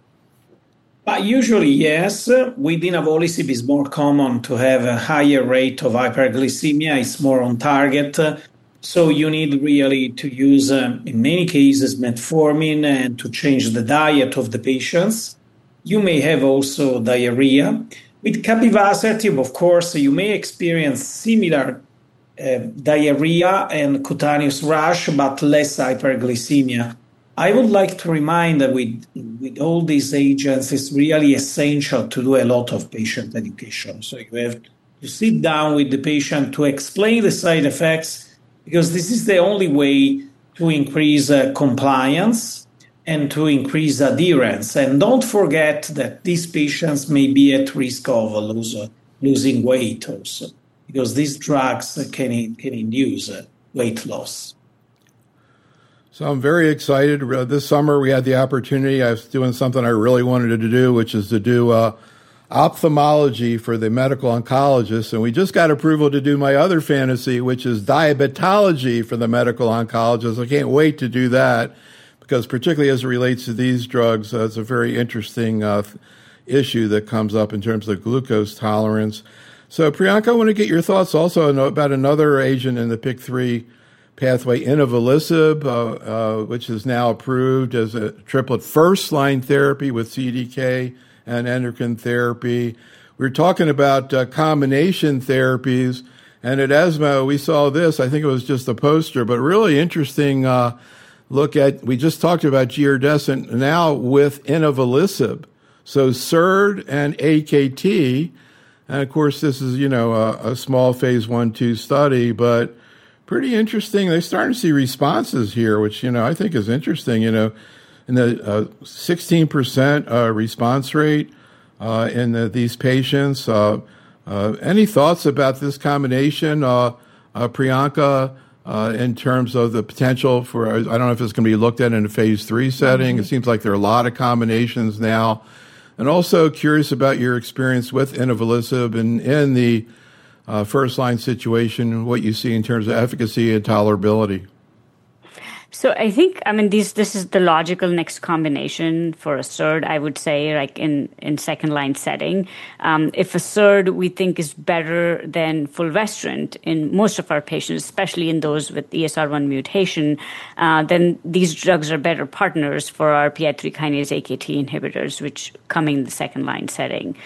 Usually, yes. With inavolisib, it's more common to have a higher rate of hyperglycemia. It's more on target. So you need really to use, in many cases, metformin and to change the diet of the patients. You may have also diarrhea. With capivasertib, of course, you may experience similar diarrhea and cutaneous rash, but less hyperglycemia. I would like to remind that with all these agents, it's really essential to do a lot of patient education. So you have to sit down with the patient to explain the side effects, because this is the only way to increase compliance and to increase adherence. And don't forget that these patients may be at risk of losing weight also, because these drugs can induce weight loss. So I'm very excited. This summer we had the opportunity. I was doing something I really wanted to do, which is to do ophthalmology for the medical oncologist. And we just got approval to do my other fantasy, which is diabetology for the medical oncologist. I can't wait to do that, because particularly as it relates to these drugs, it's a very interesting issue that comes up in terms of glucose tolerance. So Priyanka, I want to get your thoughts also about another agent in the PIK3 pathway, inavolisib, which is now approved as a triplet first-line therapy with CDK and endocrine therapy. We're talking about combination therapies, and at ESMO we saw this. I think it was just a poster, but really interesting look at. We just talked about giredestrant now with inavolisib, so SERD and AKT, and of course this is a small phase 1/2 study, but pretty interesting. They're starting to see responses here, which, I think is interesting, in the 16% response rate in these patients. Any thoughts about this combination, Priyanka, in terms of the potential for, I don't know if it's going to be looked at in a phase 3 setting. It seems like there are a lot of combinations now. And also curious about your experience with inavolisib and in the first-line situation, what you see in terms of efficacy and tolerability. So I think, this is the logical next combination for a SERD, I would say, like in second-line setting. If a SERD we think is better than fulvestrant in most of our patients, especially in those with ESR1 mutation, then these drugs are better partners for our PI3 kinase AKT inhibitors, which come in the second-line setting.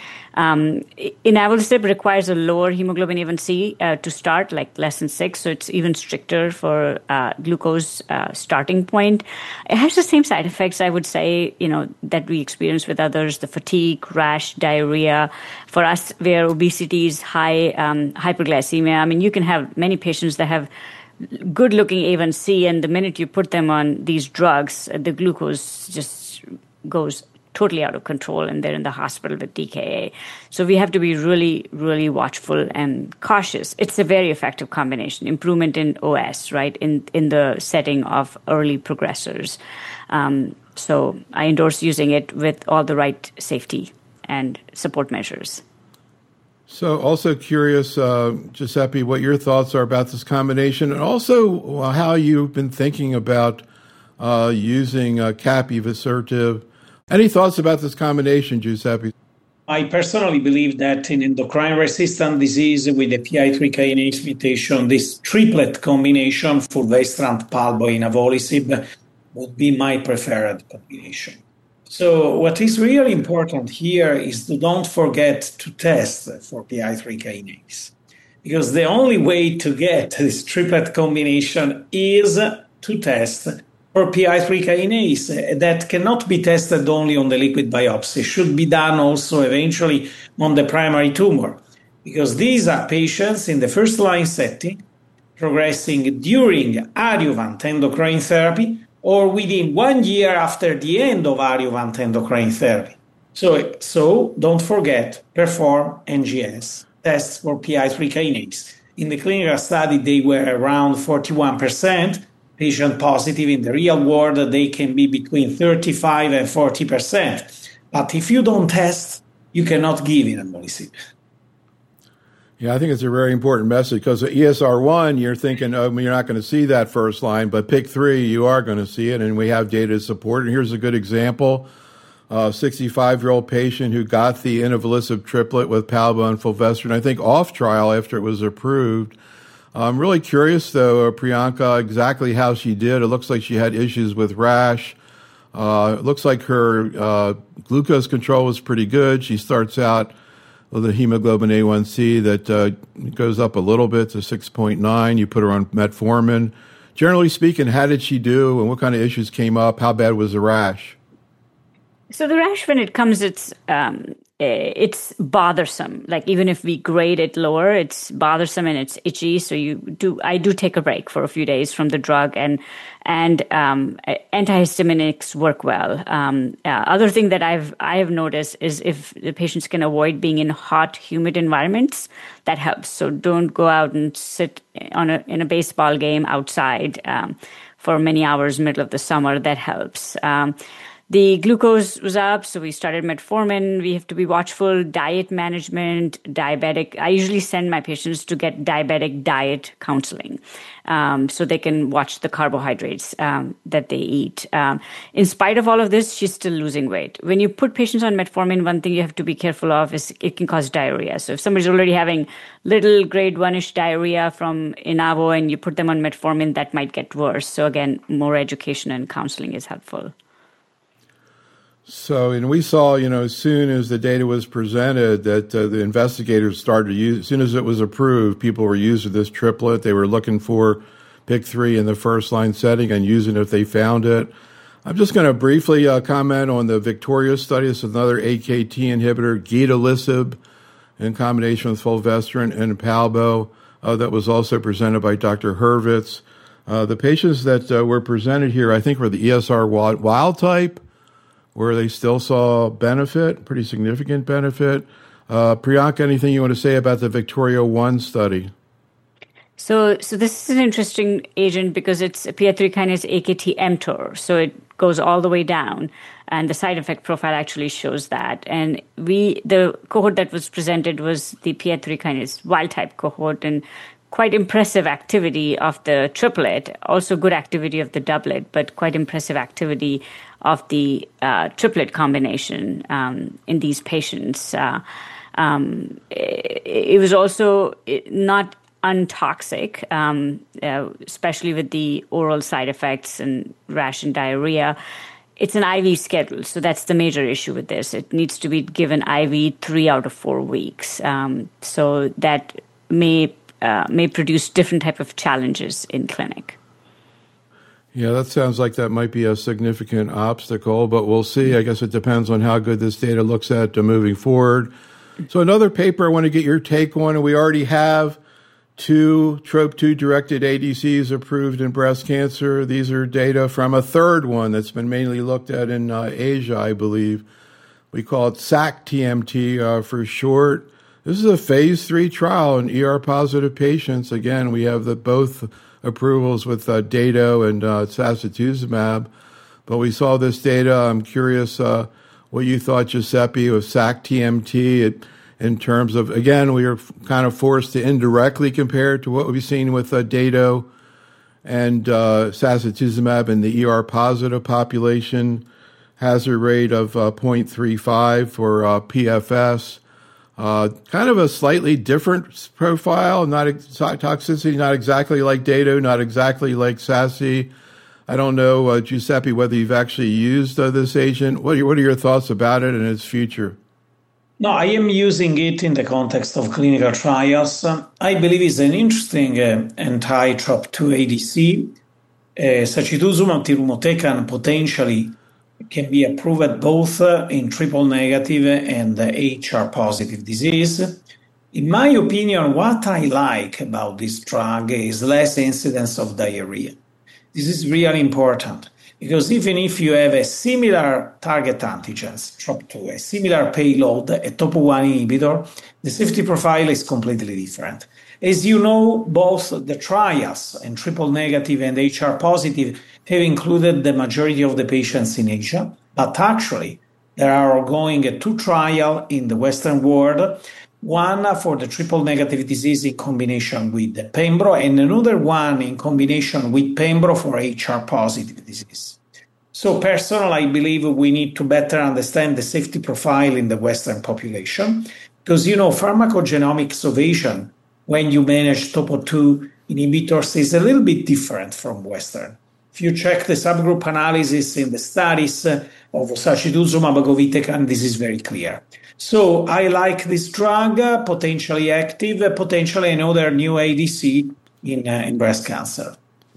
Inavolisib requires a lower hemoglobin A1C to start, like less than 6, so it's even stricter for glucose starting point. It has the same side effects, I would say, that we experience with others: the fatigue, rash, diarrhea. For us, where obesity is high, hyperglycemia. You can have many patients that have good-looking A1C, and the minute you put them on these drugs, the glucose just goes totally out of control, and they're in the hospital with DKA. So we have to be really, really watchful and cautious. It's a very effective combination. Improvement in OS, right, in the setting of early progressors. So I endorse using it with all the right safety and support measures. So also curious, Giuseppe, what your thoughts are about this combination, and also how you've been thinking about using capivasertib. Any thoughts about this combination, Giuseppe? I personally believe that in endocrine-resistant disease with the PI3 kinase mutation, this triplet combination, fulvestrant, palbo, inavolisib, would be my preferred combination. So what is really important here is to don't forget to test for PI3 kinase, because the only way to get this triplet combination is to test for PI3 kinase. That cannot be tested only on the liquid biopsy. It should be done also eventually on the primary tumor, because these are patients in the first-line setting progressing during adjuvant endocrine therapy or within 1 year after the end of adjuvant endocrine therapy. So don't forget, perform NGS tests for PI3 kinase. In the clinical study, they were around 41%. Patient positive. In the real world, they can be between 35 and 40%. But if you don't test, you cannot give inavolisib. Yeah, I think it's a very important message, because at ESR1, you're thinking, you're not going to see that first line, but PIK3, you are going to see it, and we have data to support it. And here's a good example. A 65-year-old patient who got the inavolisib triplet with palbo and fulvestrant, I think off trial after it was approved. I'm really curious, though, Priyanka, exactly how she did. It looks like she had issues with rash. It looks like her glucose control was pretty good. She starts out the hemoglobin A1C that goes up a little bit to 6.9. You put her on metformin. Generally speaking, how did she do, and what kind of issues came up? How bad was the rash? So the rash, when it comes, it's bothersome. Like even if we grade it lower, it's bothersome and it's itchy. So I do take a break for a few days from the drug, and antihistaminics work well. Other thing that I have noticed is if the patients can avoid being in hot, humid environments, that helps. So don't go out and sit in a baseball game outside for many hours, middle of the summer. That helps. The glucose was up, so we started metformin. We have to be watchful. Diet management, diabetic. I usually send my patients to get diabetic diet counseling, so they can watch the carbohydrates that they eat. In spite of all of this, she's still losing weight. When you put patients on metformin, one thing you have to be careful of is it can cause diarrhea. So if somebody's already having little grade 1-ish diarrhea from Inavo and you put them on metformin, that might get worse. So again, more education and counseling is helpful. So, and we saw, as soon as the data was presented, that the investigators started to use, as soon as it was approved, people were using this triplet. They were looking for PIK3 in the first-line setting and using it if they found it. I'm just going to briefly comment on the Victoria study. It's another AKT inhibitor, gedatolisib, in combination with fulvestrant and palbo, that was also presented by Dr. Hurvitz. The patients that were presented here, I think, were the ESR wild type, where they still saw benefit, pretty significant benefit. Priyanka, anything you want to say about the Victoria 1 study? So this is an interesting agent because it's a PI3 kinase AKT-mTOR, so it goes all the way down, and the side effect profile actually shows that. And the cohort that was presented was the PI3 kinase wild-type cohort, and quite impressive activity of the triplet, also good activity of the doublet, but quite impressive activity of the triplet combination in these patients. It was also not untoxic, especially with the oral side effects and rash and diarrhea. It's an IV schedule, so that's the major issue with this. It needs to be given IV 3 out of 4 weeks. So that may produce different type of challenges in clinic. Yeah, that sounds like that might be a significant obstacle, but we'll see. I guess it depends on how good this data looks at moving forward. So another paper I want to get your take on, and we already have 2 TROP2-directed ADCs approved in breast cancer. These are data from a third one that's been mainly looked at in Asia, I believe. We call it SAC-TMT for short. This is a phase 3 trial in ER-positive patients. Again, we have both approvals with Dato and sacituzumab, but we saw this data. I'm curious what you thought, Giuseppe, of SAC-TMT in terms of, again, we were kind of forced to indirectly compare to what we've seen with Dato and sacituzumab in the ER-positive population, hazard rate of 0.35 for PFS. Kind of a slightly different profile, toxicity, not exactly like Dato, not exactly like Saci. I don't know, Giuseppe, whether you've actually used this agent. What are your thoughts about it and its future? No, I am using it in the context of clinical trials. I believe it's an interesting anti-TROP2 ADC. Sacituzumab tirumotecan potentially can be approved both in triple-negative and HR-positive disease. In my opinion, what I like about this drug is less incidence of diarrhea. This is really important because even if you have a similar target antigens, TROP2, a similar payload, a TOP1 inhibitor, the safety profile is completely different. As you know, both the trials in triple-negative and HR-positive have included the majority of the patients in Asia, but actually there are ongoing 2 trials in the Western world, one for the triple-negative disease in combination with the Pembro, and another one in combination with Pembro for HR-positive disease. So personally, I believe we need to better understand the safety profile in the Western population, because, pharmacogenomics of Asian, when you manage TOP2 inhibitors, is a little bit different from Western. If you check the subgroup analysis in the studies of sacituzumab govitecan, this is very clear. So I like this drug, potentially active, potentially another new ADC in breast cancer.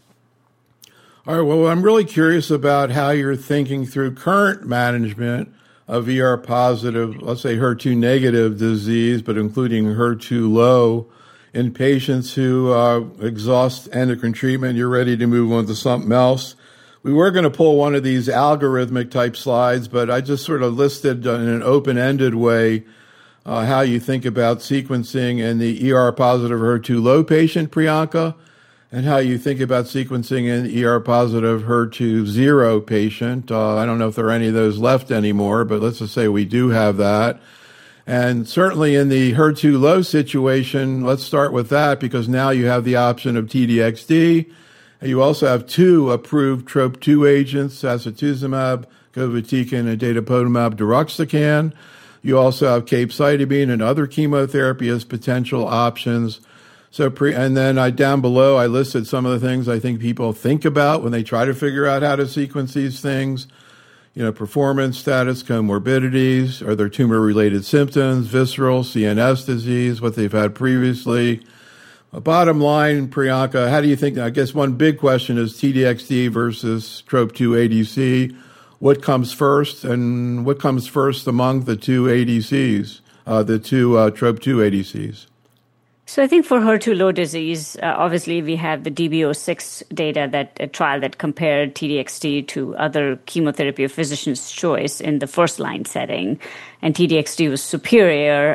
All right, well, I'm really curious about how you're thinking through current management of ER-positive, let's say HER2-negative disease, but including HER2-low, in patients who exhaust endocrine treatment. You're ready to move on to something else. We were going to pull one of these algorithmic type slides, but I just sort of listed in an open-ended way how you think about sequencing in the ER-positive HER2-low patient, Priyanka, and how you think about sequencing in ER-positive HER2-zero patient. I don't know if there are any of those left anymore, but let's just say we do have that. And certainly in the HER2-low situation, let's start with that because now you have the option of TDXD. And you also have two approved TROP2 agents, sacituzumab govitecan and datopotamab deruxtecan. You also have capecitabine and other chemotherapy as potential options. And then down below, I listed some of the things I think people think about when they try to figure out how to sequence these things. You know, performance status, comorbidities, are there tumor-related symptoms, visceral, CNS disease, what they've had previously. Bottom line, Priyanka, how do you think, I guess one big question is TDXD versus TROP2 ADC. What comes first, and what comes first among the two ADCs, the two TROP2 ADCs? So I think for HER2-low disease, obviously we have the DB06 data, that a trial that compared TDXD to other chemotherapy of physician's choice in the first-line setting, and TDXD was superior.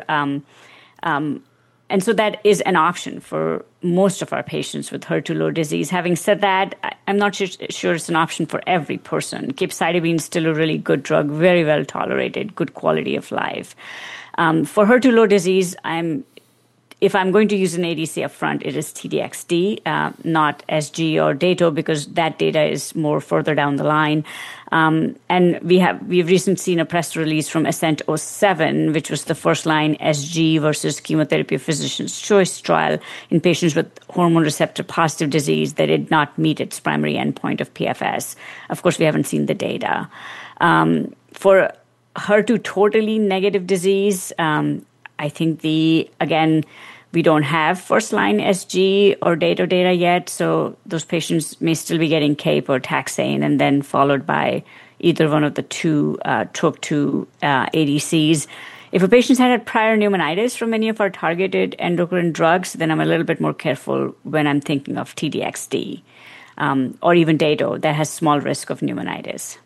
And so that is an option for most of our patients with HER2-low disease. Having said that, I'm not sure it's an option for every person. Capecitabine is still a really good drug, very well tolerated, good quality of life. For HER2-low disease, if I'm going to use an ADC up front, it is TDXD, not SG or Dato, because that data is more further down the line. And we've recently seen a press release from ASCENT-07, which was the first-line SG versus chemotherapy of physician's choice trial in patients with hormone receptor-positive disease that did not meet its primary endpoint of PFS. Of course, we haven't seen the data. For HER2 totally negative disease, I think we don't have first-line SG or Dato data yet, so those patients may still be getting CAPE or taxane, and then followed by either one of the two TROP2 ADCs. If a patient's had prior pneumonitis from any of our targeted endocrine drugs, then I'm a little bit more careful when I'm thinking of TDXD or even Dato that has small risk of pneumonitis.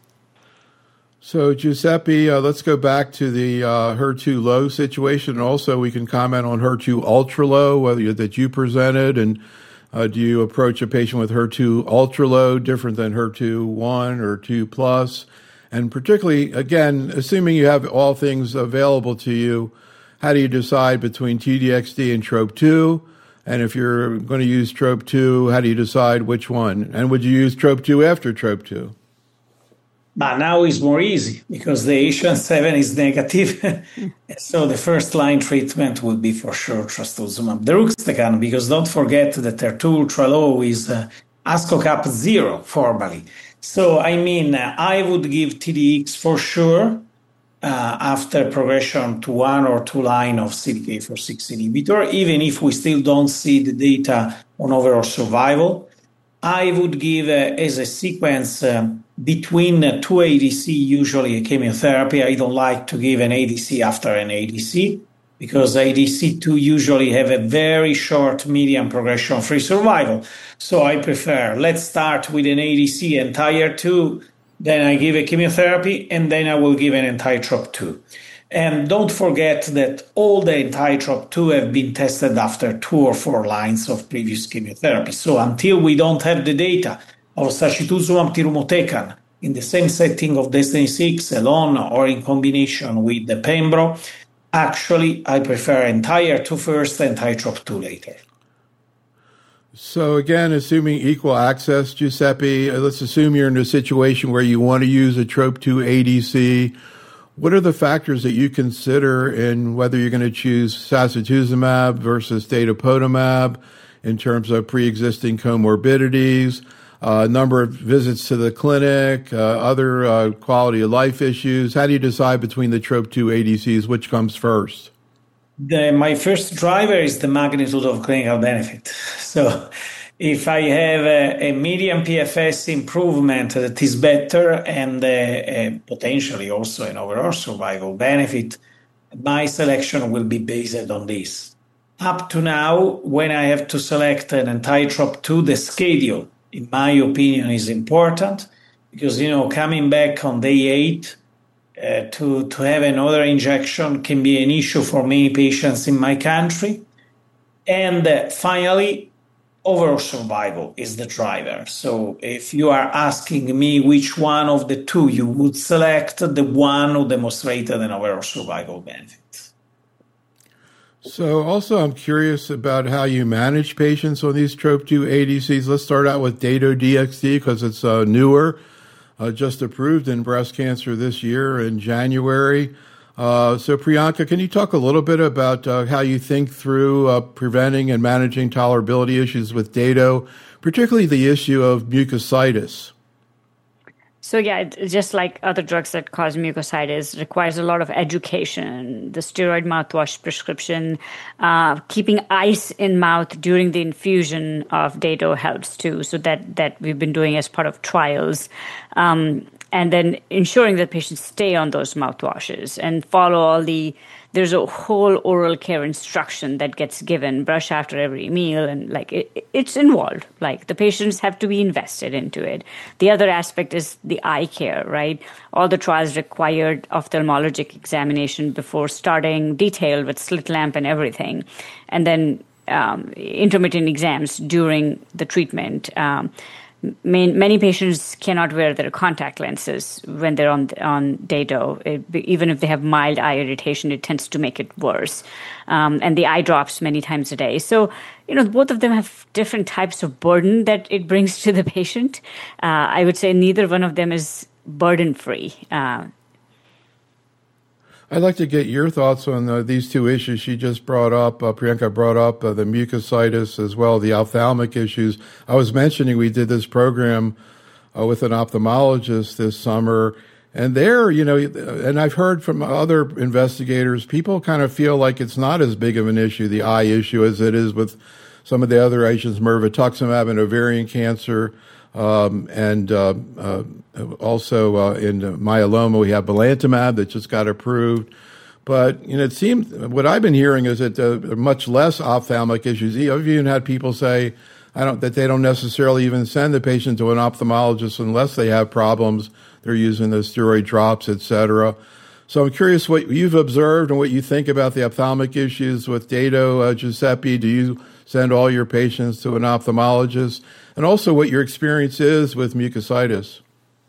So, Giuseppe, let's go back to the HER2-low situation. And also, we can comment on HER2 ultra-low, that you presented. And do you approach a patient with HER2 ultra-low different than HER2 1 or 2 plus? And particularly, again, assuming you have all things available to you, how do you decide between TDXD and TROP2? And if you're going to use TROP2, how do you decide which one? And would you use TROP2 after TROP2? But now it's more easy because the HN7 is negative. So the first line treatment would be for sure trastuzumab deruxtecan, because don't forget that HER2 ultra-low is ASCO-CAP 0 formally. So, I would give TDX for sure after progression to 1 or 2 line of CDK4/6 inhibitor, even if we still don't see the data on overall survival. I would give as a sequence between two ADC, usually a chemotherapy. I don't like to give an ADC after an ADC because ADC2 usually have a very short median progression-free survival. So I prefer, let's start with an ADC entire 2, then I give a chemotherapy, and then I will give an anti-TROP2. And don't forget that all the anti-TROP2 have been tested after 2 or 4 lines of previous chemotherapy. So until we don't have the data of sacituzumab tirumotecan in the same setting of DESTINY-6 alone or in combination with the pembro, actually I prefer entire 2 first, anti-TROP2 later. So again, assuming equal access, Giuseppe, let's assume you're in a situation where you want to use a TROP2 ADC. What are the factors that you consider in whether you're going to choose sacituzumab versus datopotamab in terms of pre-existing comorbidities? number of visits to the clinic, other quality of life issues? How do you decide between the TROP2 ADCs? Which comes first? My first driver is the magnitude of clinical benefit. So if I have a median PFS improvement that is better and potentially also an overall survival benefit, my selection will be based on this. Up to now, when I have to select an anti-TROP2, the schedule, in my opinion, is important because, coming back on day 8, to have another injection can be an issue for many patients in my country. And finally, overall survival is the driver. So if you are asking me which one of the two you would select, the one who demonstrated an overall survival benefit. So also I'm curious about how you manage patients on these TROP2 ADCs. Let's start out with Dato-DXd because it's newer. Just approved in breast cancer this year in January. So Priyanka, can you talk a little bit about how you think through preventing and managing tolerability issues with Dato, particularly the issue of mucositis? So yeah, just like other drugs that cause mucositis, requires a lot of education. The steroid mouthwash prescription, keeping ice in mouth during the infusion of Dato helps too. So that we've been doing as part of trials. And then ensuring that patients stay on those mouthwashes and follow there's a whole oral care instruction that gets given, brush after every meal, and it's involved. The patients have to be invested into it. The other aspect is the eye care, right? All the trials required ophthalmologic examination before starting, detailed with slit lamp and everything. And then intermittent exams during the treatment. Many patients cannot wear their contact lenses when they're on Dato. Even if they have mild eye irritation, it tends to make it worse. And the eye drops many times a day. So, both of them have different types of burden that it brings to the patient. I would say neither one of them is burden-free. I'd like to get your thoughts on these two issues she just brought up. Priyanka brought up the mucositis as well, the ophthalmic issues. I was mentioning we did this program with an ophthalmologist this summer, and and I've heard from other investigators, people kind of feel like it's not as big of an issue, the eye issue, as it is with some of the other agents, mirvetuximab in ovarian cancer, and also in myeloma, we have belantamab that just got approved. But it seems what I've been hearing is that much less ophthalmic issues. I've even had people say that they don't necessarily even send the patient to an ophthalmologist unless they have problems. They're using the steroid drops, et cetera. So I'm curious what you've observed and what you think about the ophthalmic issues with Dato. Giuseppe, do you send all your patients to an ophthalmologist? And also what your experience is with mucositis.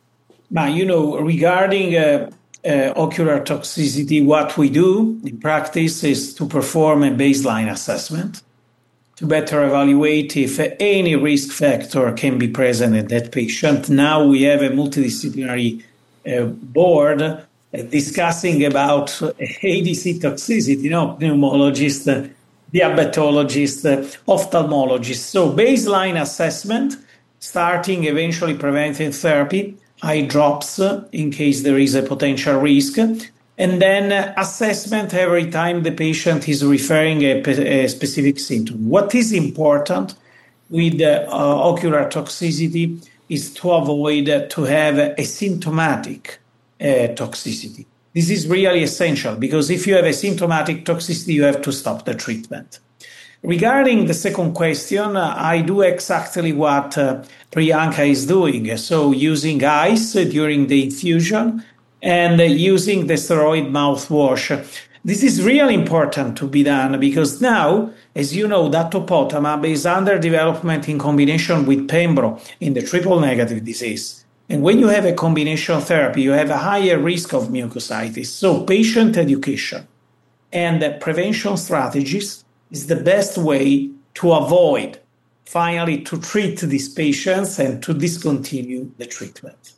Regarding ocular toxicity, what we do in practice is to perform a baseline assessment to better evaluate if any risk factor can be present in that patient. Now we have a multidisciplinary board discussing about ADC toxicity, pneumologist, diabetologist, ophthalmologist. So baseline assessment, starting eventually preventive therapy, eye drops in case there is a potential risk, and then assessment every time the patient is referring a specific symptom. What is important with ocular toxicity is to avoid to have a symptomatic toxicity. This is really essential because if you have a symptomatic toxicity, you have to stop the treatment. Regarding the second question, I do exactly what Priyanka is doing. So using ice during the infusion and using the steroid mouthwash. This is really important to be done because now, as you know, datopotamab is under development in combination with pembro in the triple-negative disease. And when you have a combination therapy, you have a higher risk of mucositis. So patient education and prevention strategies is the best way to avoid, finally, to treat these patients and to discontinue the treatment.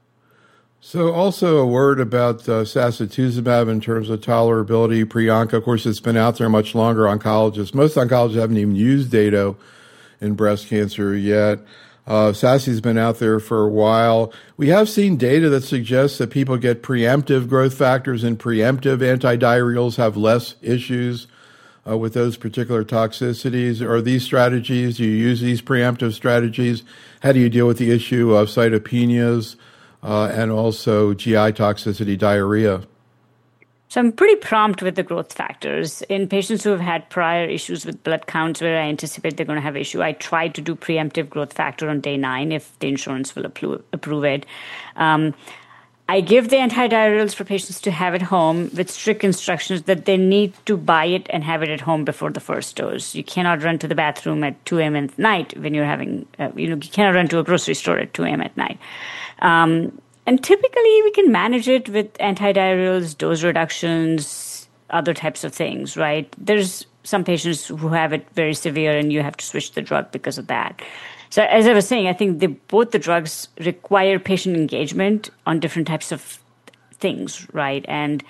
So also a word about sacituzumab in terms of tolerability. Priyanka, of course, it's been out there much longer. Most oncologists haven't even used Dato in breast cancer yet. SASI's been out there for a while. We have seen data that suggests that people get preemptive growth factors and preemptive antidiarrheals have less issues with those particular toxicities. Are these strategies, do you use these preemptive strategies? How do you deal with the issue of cytopenias and also GI toxicity, diarrhea? So I'm pretty prompt with the growth factors. In patients who have had prior issues with blood counts where I anticipate they're going to have issue, I try to do preemptive growth factor on day 9 if the insurance will approve it. I give the antidiarrheals for patients to have at home with strict instructions that they need to buy it and have it at home before the first dose. You cannot run to the bathroom at 2 a.m. at night when you're having, you cannot run to a grocery store at 2 a.m. at night. And typically we can manage it with antidiarrheals, dose reductions, other types of things, right? There's some patients who have it very severe and you have to switch the drug because of that. So as I was saying, I think both the drugs require patient engagement on different types of things, right? And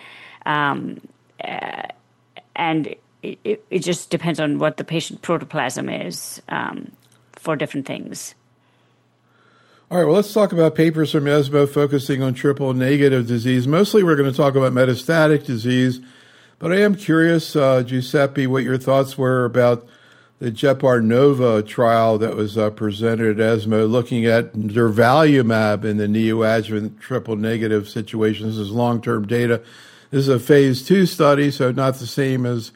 it just depends on what the patient protoplasm is for different things. All right, well, let's talk about papers from ESMO focusing on triple-negative disease. Mostly we're going to talk about metastatic disease, but I am curious, Giuseppe, what your thoughts were about the GEPAR-NOVA trial that was presented at ESMO looking at durvalumab in the neoadjuvant triple-negative situations. This is long-term data. This is a phase 2 study, so not the same as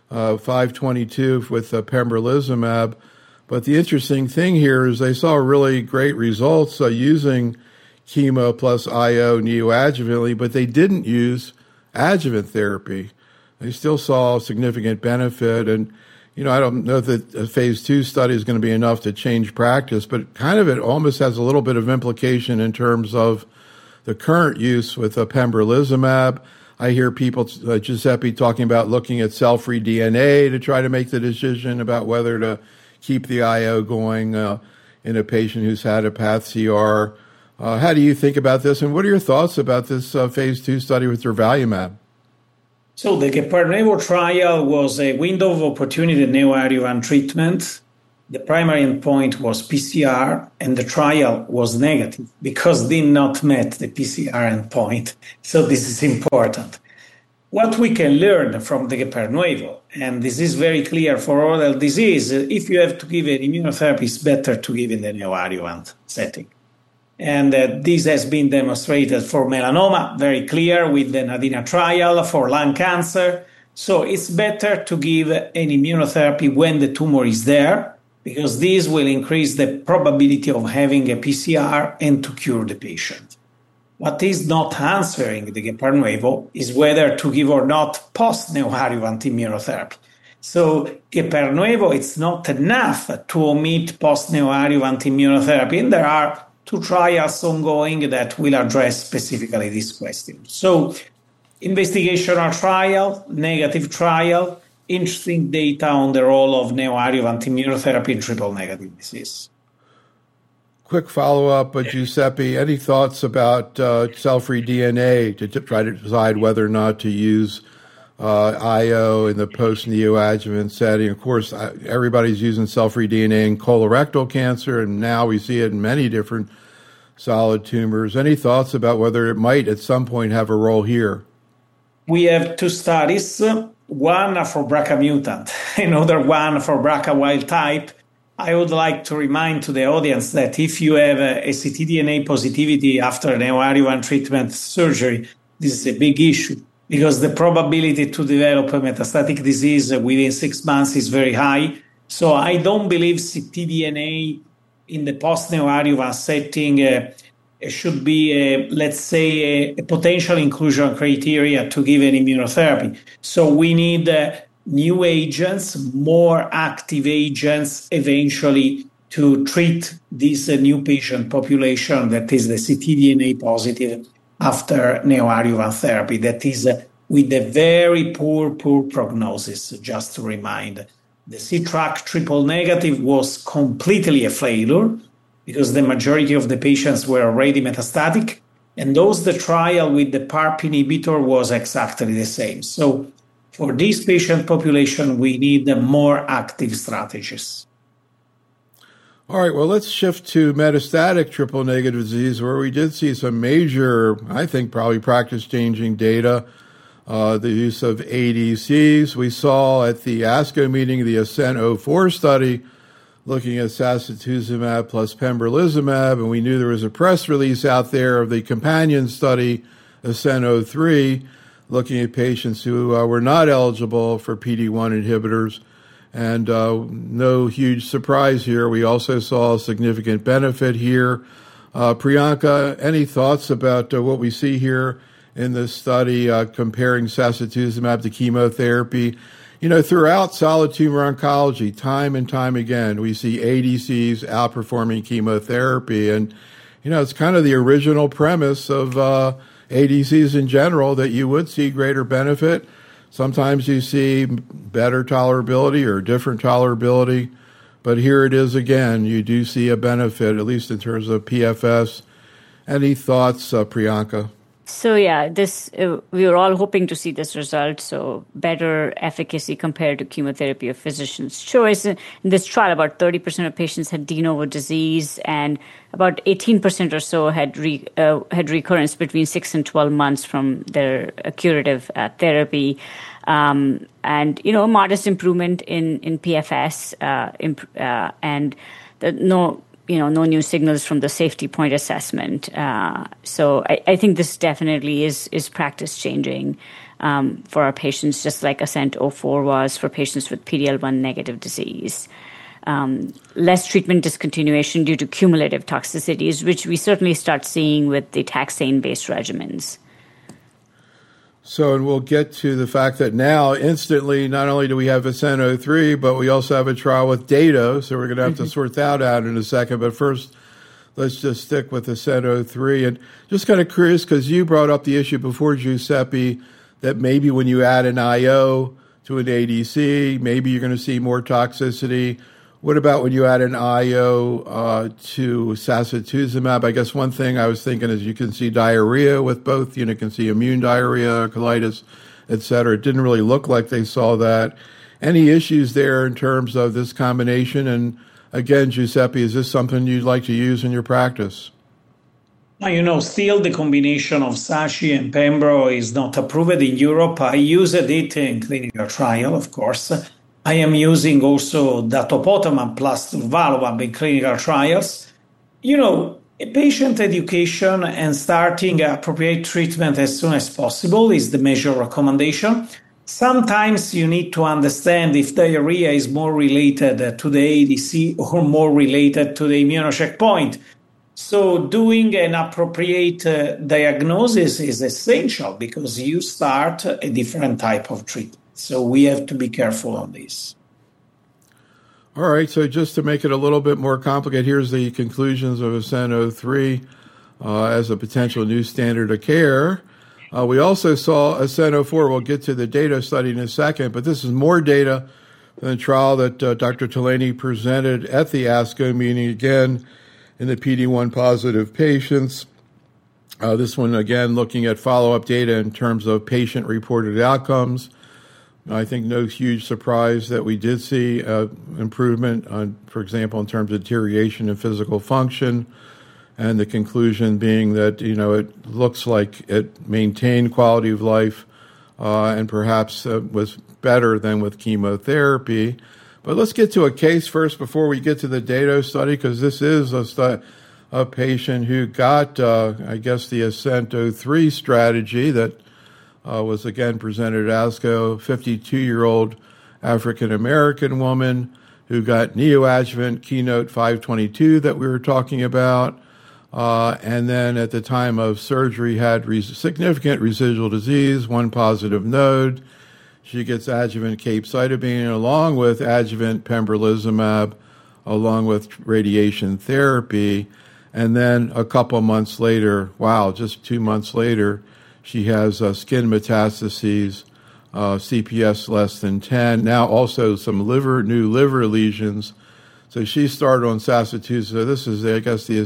522 with pembrolizumab. But the interesting thing here is they saw really great results using chemo plus IO neoadjuvantly, but they didn't use adjuvant therapy. They still saw significant benefit. And, I don't know that a phase 2 study is going to be enough to change practice, but kind of it almost has a little bit of implication in terms of the current use with pembrolizumab. I hear people, Giuseppe, talking about looking at cell-free DNA to try to make the decision about whether to keep the IO going in a patient who's had a path CR. How do you think about this, and what are your thoughts about this phase 2 study with durvalumab? So the GEPAR-NOVA trial was a window of opportunity in neoadjuvant treatment. The primary endpoint was PCR, and the trial was negative because it did not meet the PCR endpoint. So this is important. What we can learn from the GEPAR-NOVA, and this is very clear for oral disease, if you have to give an immunotherapy, it's better to give in the neoadjuvant setting. And this has been demonstrated for melanoma, very clear with the NADINA trial, for lung cancer. So it's better to give an immunotherapy when the tumor is there, because this will increase the probability of having a PCR and to cure the patient. What is not answering the GEPAR-NOVA is whether to give or not post-neoadjuvant immunotherapy. So GEPAR-NOVA, it's not enough to omit post-neoadjuvant immunotherapy, and there are 2 trials ongoing that will address specifically this question. So investigational trial, negative trial, interesting data on the role of neoadjuvant immunotherapy in triple-negative disease. Quick follow-up, Giuseppe, any thoughts about cell-free DNA to try to decide whether or not to use IO in the post-neoadjuvant setting? Of course, everybody's using cell-free DNA in colorectal cancer, and now we see it in many different solid tumors. Any thoughts about whether it might at some point have a role here? We have 2 studies, one for BRCA mutant, another one for BRCA wild type. I would like to remind to the audience that if you have a ctDNA positivity after neoadjuvant treatment surgery, this is a big issue because the probability to develop a metastatic disease within 6 months is very high. So I don't believe ctDNA in the post-neoadjuvant setting should be, let's say, a potential inclusion criteria to give an immunotherapy. So we need new agents, more active agents, eventually to treat this new patient population that is the ctDNA positive after neoadjuvant therapy, that is with a very poor prognosis, just to remind. The CTRAC triple negative was completely a failure because the majority of the patients were already metastatic, and the trial with the PARP inhibitor was exactly the same. So for this patient population, we need more active strategies. All right, well, let's shift to metastatic triple-negative disease, where we did see some major, I think, probably practice-changing data. The use of ADCs. We saw at the ASCO meeting the ASCENT-04 study looking at sacituzumab plus pembrolizumab, and we knew there was a press release out there of the companion study, ASCENT-03, looking at patients who were not eligible for PD-1 inhibitors. And no huge surprise here. We also saw a significant benefit here. Priyanka, any thoughts about what we see here in this study comparing sacituzumab to chemotherapy? You know, throughout solid tumor oncology, time and time again, we see ADCs outperforming chemotherapy. And, you know, it's kind of the original premise of ADCs in general, that you would see greater benefit. Sometimes you see better tolerability or different tolerability, but here it is again. You do see a benefit, at least in terms of PFS. Any thoughts, Priyanka? So yeah, we were all hoping to see this result. So better efficacy compared to chemotherapy of physician's choice. In this trial, about 30% of patients had de novo disease, and about 18% or so had recurrence between 6 and 12 months from their curative therapy. And, you know, modest improvement in PFS, and no new signals from the safety point assessment. So I think this definitely is practice changing for our patients, just like ASCENT-04 was for patients with PD-L1 negative disease. Less treatment discontinuation due to cumulative toxicities, which we certainly start seeing with the taxane-based regimens. So, and we'll get to the fact that now, instantly, not only do we have ASCENT-03, but we also have a trial with Dato, so we're going to have to sort that out in a second. But first, let's just stick with ASCENT-03. And just kind of curious, because you brought up the issue before, Giuseppe, that maybe when you add an IO to an ADC, maybe you're going to see more toxicity. What about when you add an IO to sacituzumab? I guess one thing I was thinking is you can see diarrhea with both. You know, you can see immune diarrhea, colitis, et cetera. It didn't really look like they saw that. Any issues there in terms of this combination? And again, Giuseppe, is this something you'd like to use in your practice? You know, still the combination of Saci and Pembro is not approved in Europe. I used it in clinical trial, of course. I am using also datopotamab plus durvalumab in clinical trials. You know, patient education and starting appropriate treatment as soon as possible is the major recommendation. Sometimes you need to understand if diarrhea is more related to the ADC or more related to the immunocheckpoint. So doing an appropriate diagnosis is essential because you start a different type of treatment. So we have to be careful on this. All right, so just to make it a little bit more complicated, here's the conclusions of ASCENT-03 as a potential new standard of care. We also saw ASCENT-04. We'll get to the data study in a second, but this is more data than the trial that Dr. Tolaney presented at the ASCO meeting, again, in the PD-1 positive patients. This one, again, looking at follow-up data in terms of patient-reported outcomes. I think no huge surprise that we did see improvement, for example, in terms of deterioration in physical function, and the conclusion being that, you know, it looks like it maintained quality of life and perhaps was better than with chemotherapy. But let's get to a case first before we get to the Dato study, because this is a patient who got, I guess, the ASCENT-03 strategy that was again presented at ASCO, 52-year-old African-American woman who got neoadjuvant Keynote 522 that we were talking about, and then at the time of surgery had significant residual disease, one positive node. She gets adjuvant capecitabine along with adjuvant pembrolizumab, along with radiation therapy, and then a couple months later, just 2 months later, she has skin metastases, CPS less than 10, now also some new liver lesions. So she started on sacituzumab. So this is, I guess, the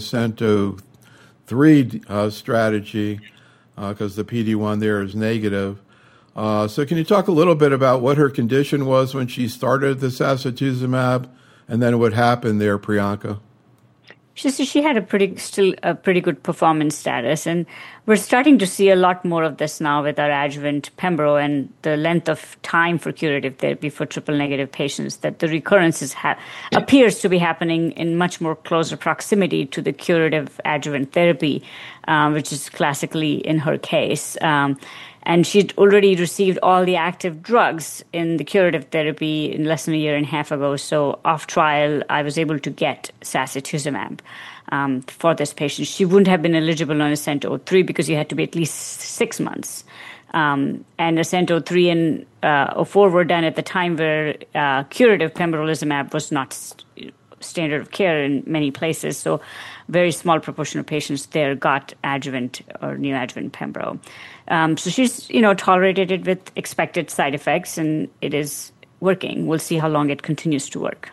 ASCENT-03 strategy because the PD-1 there is negative. So can you talk a little bit about what her condition was when she started the sacituzumab and then what happened there, Priyanka? She had still a pretty good performance status, and we're starting to see a lot more of this now with our adjuvant pembro and the length of time for curative therapy for triple-negative patients, that the recurrences appears to be happening in much more closer proximity to the curative adjuvant therapy, which is classically in her case. And she'd already received all the active drugs in the curative therapy in less than a year and a half ago. So off trial, I was able to get sacituzumab for this patient. She wouldn't have been eligible on ASCENT-03 because you had to be at least 6 months. And ASCENT-03 and 04 were done at the time where curative pembrolizumab was not standard of care in many places. So very small proportion of patients there got adjuvant or neoadjuvant pembro. So she's, tolerated it with expected side effects, and it is working. We'll see how long it continues to work.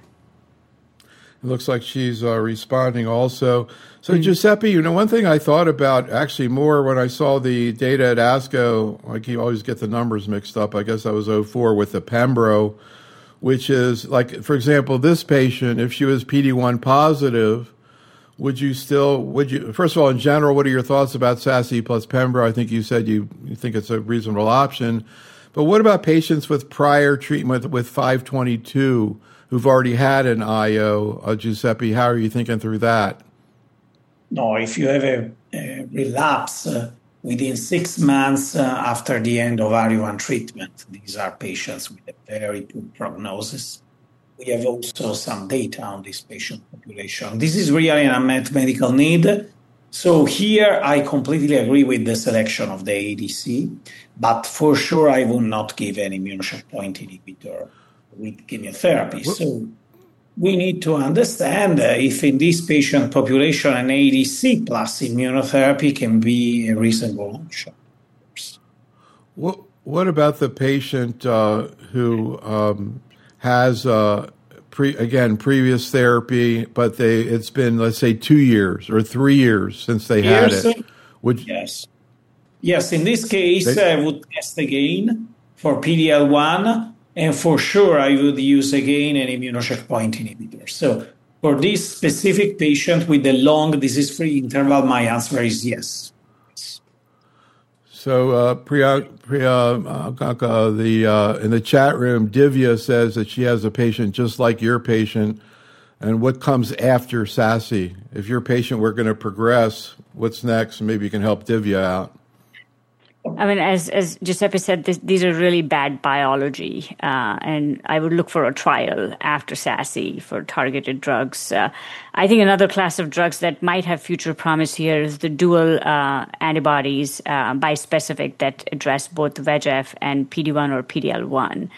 It looks like she's responding also. So Giuseppe, one thing I thought about actually more when I saw the data at ASCO, I always get the numbers mixed up. I guess that was 04 with the pembro, which is like, for example, this patient, if she was PD-1 positive, would you, first of all, in general, what are your thoughts about SASI plus pembro? I think you said you think it's a reasonable option. But what about patients with prior treatment with 522 who've already had an IO? Giuseppe, how are you thinking through that? No, if you have a relapse within 6 months after the end of adjuvant treatment, these are patients with a very poor prognosis. We have also some data on this patient population. This is really an unmet medical need. So here I completely agree with the selection of the ADC, but for sure I will not give an immune checkpoint inhibitor with chemotherapy. So we need to understand if in this patient population an ADC plus immunotherapy can be a reasonable option. What about the patient who has previous therapy, but it's been, let's say, 2 years or 3 years since they had it? Yes. In this case, I would test again for PD-L1, and for sure I would use again an immunocheckpoint inhibitor. So for this specific patient with the long disease-free interval, my answer is yes. So Priyanka, in the chat room, Divya says that she has a patient just like your patient. And what comes after SASI? If your patient were going to progress, what's next? Maybe you can help Divya out. I mean, as Giuseppe said, these are really bad biology, and I would look for a trial after SASI for targeted drugs. I think another class of drugs that might have future promise here is the dual antibodies, bispecific, that address both VEGF and PD-1 or PD-L1.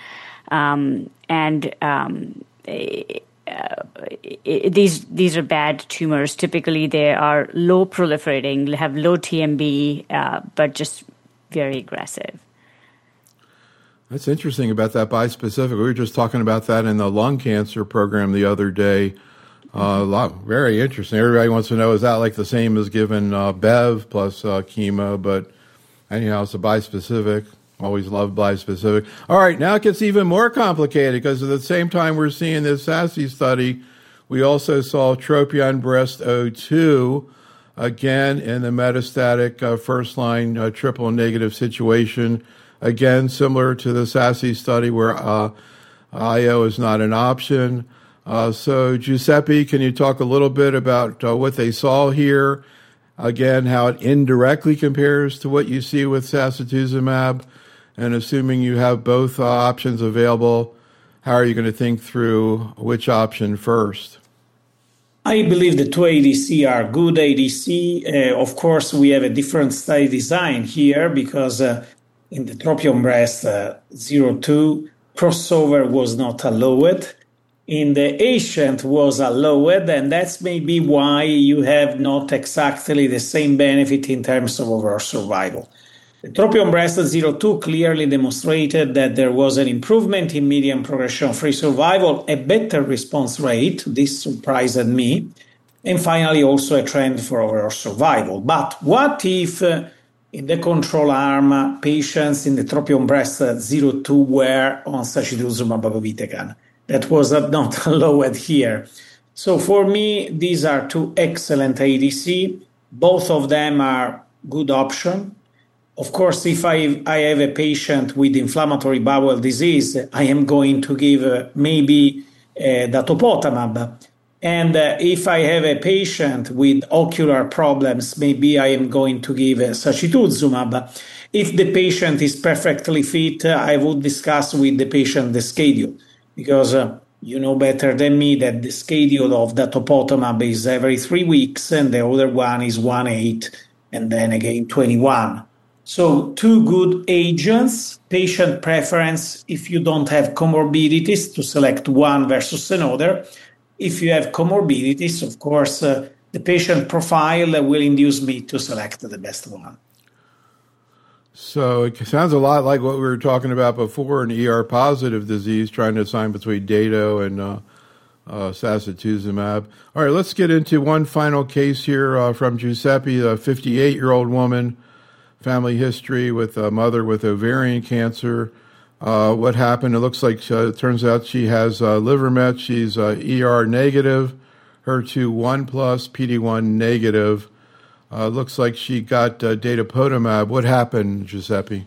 These are bad tumors. Typically, they are low proliferating, have low TMB, but just very aggressive. That's interesting about that bispecific. We were just talking about that in the lung cancer program the other day. Very interesting. Everybody wants to know, is that like the same as given Bev plus chemo? But anyhow, it's a bispecific. Always loved bispecific. All right, now it gets even more complicated because at the same time we're seeing this SASI study, we also saw TROPION-Breast02, again in the metastatic first-line triple-negative situation, again similar to the SASI study where IO is not an option. So Giuseppe, can you talk a little bit about what they saw here? Again, how it indirectly compares to what you see with sacituzumab, and assuming you have both options available, how are you going to think through which option first? I believe the two ADC are good ADC. Of course, we have a different study design here because in the TROPION-Breast02, crossover was not allowed. In the ASCENT was allowed, and that's maybe why you have not exactly the same benefit in terms of overall survival. The TROPION-Breast02 clearly demonstrated that there was an improvement in median progression-free survival, a better response rate. This surprised me. And finally, also a trend for overall survival. But what if in the control arm, patients in the TROPION-Breast02 were on sacituzumab govitecan? That was not allowed here. So for me, these are two excellent ADC. Both of them are good option. Of course, if I have a patient with inflammatory bowel disease, I am going to give maybe datopotamab. And if I have a patient with ocular problems, maybe I am going to give sacituzumab. If the patient is perfectly fit, I would discuss with the patient the schedule, because you know better than me that the schedule of datopotamab is every 3 weeks, and the other one is 1/8, and then again 21. So two good agents, patient preference if you don't have comorbidities to select one versus another. If you have comorbidities, of course, the patient profile will induce me to select the best one. So it sounds a lot like what we were talking about before in ER-positive disease, trying to assign between Dato and sacituzumab. All right, let's get into one final case here from Giuseppe, a 58-year-old woman, family history with a mother with ovarian cancer. What happened? It looks like it turns out she has liver met. She's ER negative, HER2 1+, PD1 negative. Looks like she got datopotamab. What happened, Giuseppe?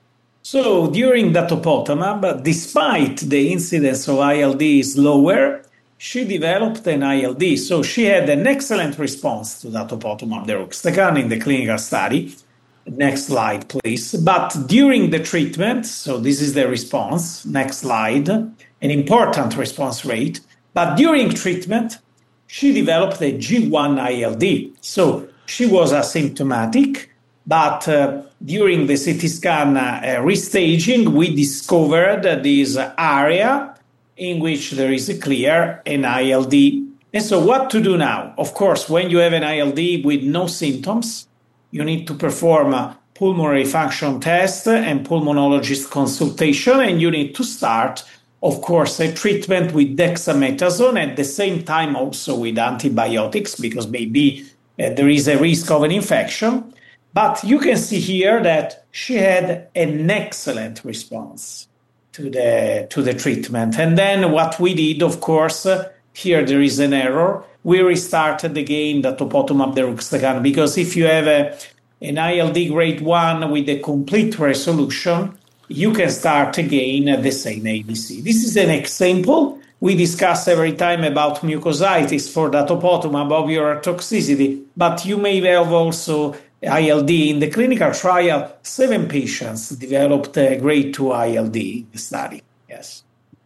So during datopotamab, despite the incidence of ILD is lower, she developed an ILD. So she had an excellent response to datopotamab deruxtecan in the clinical study. Next slide, please. But during the treatment, so this is the response, next slide, an important response rate. But during treatment, she developed a G1 ILD. So she was asymptomatic, but during the CT scan restaging, we discovered this area in which there is a clear an ILD. And so what to do now? Of course, when you have an ILD with no symptoms, you need to perform a pulmonary function test and pulmonologist consultation, and you need to start, of course, a treatment with dexamethasone at the same time also with antibiotics, because maybe there is a risk of an infection. But you can see here that she had an excellent response to the treatment. And then what we did, of course, here there is an error. We restarted again datopotamab deruxtecan, because if you have an ILD grade 1 with a complete resolution, you can start again the same ADC. This is an example. We discuss every time about mucositis for datopotamab, ovular toxicity, but you may have also ILD. In the clinical trial, 7 patients developed a grade 2 ILD in the study. Yes.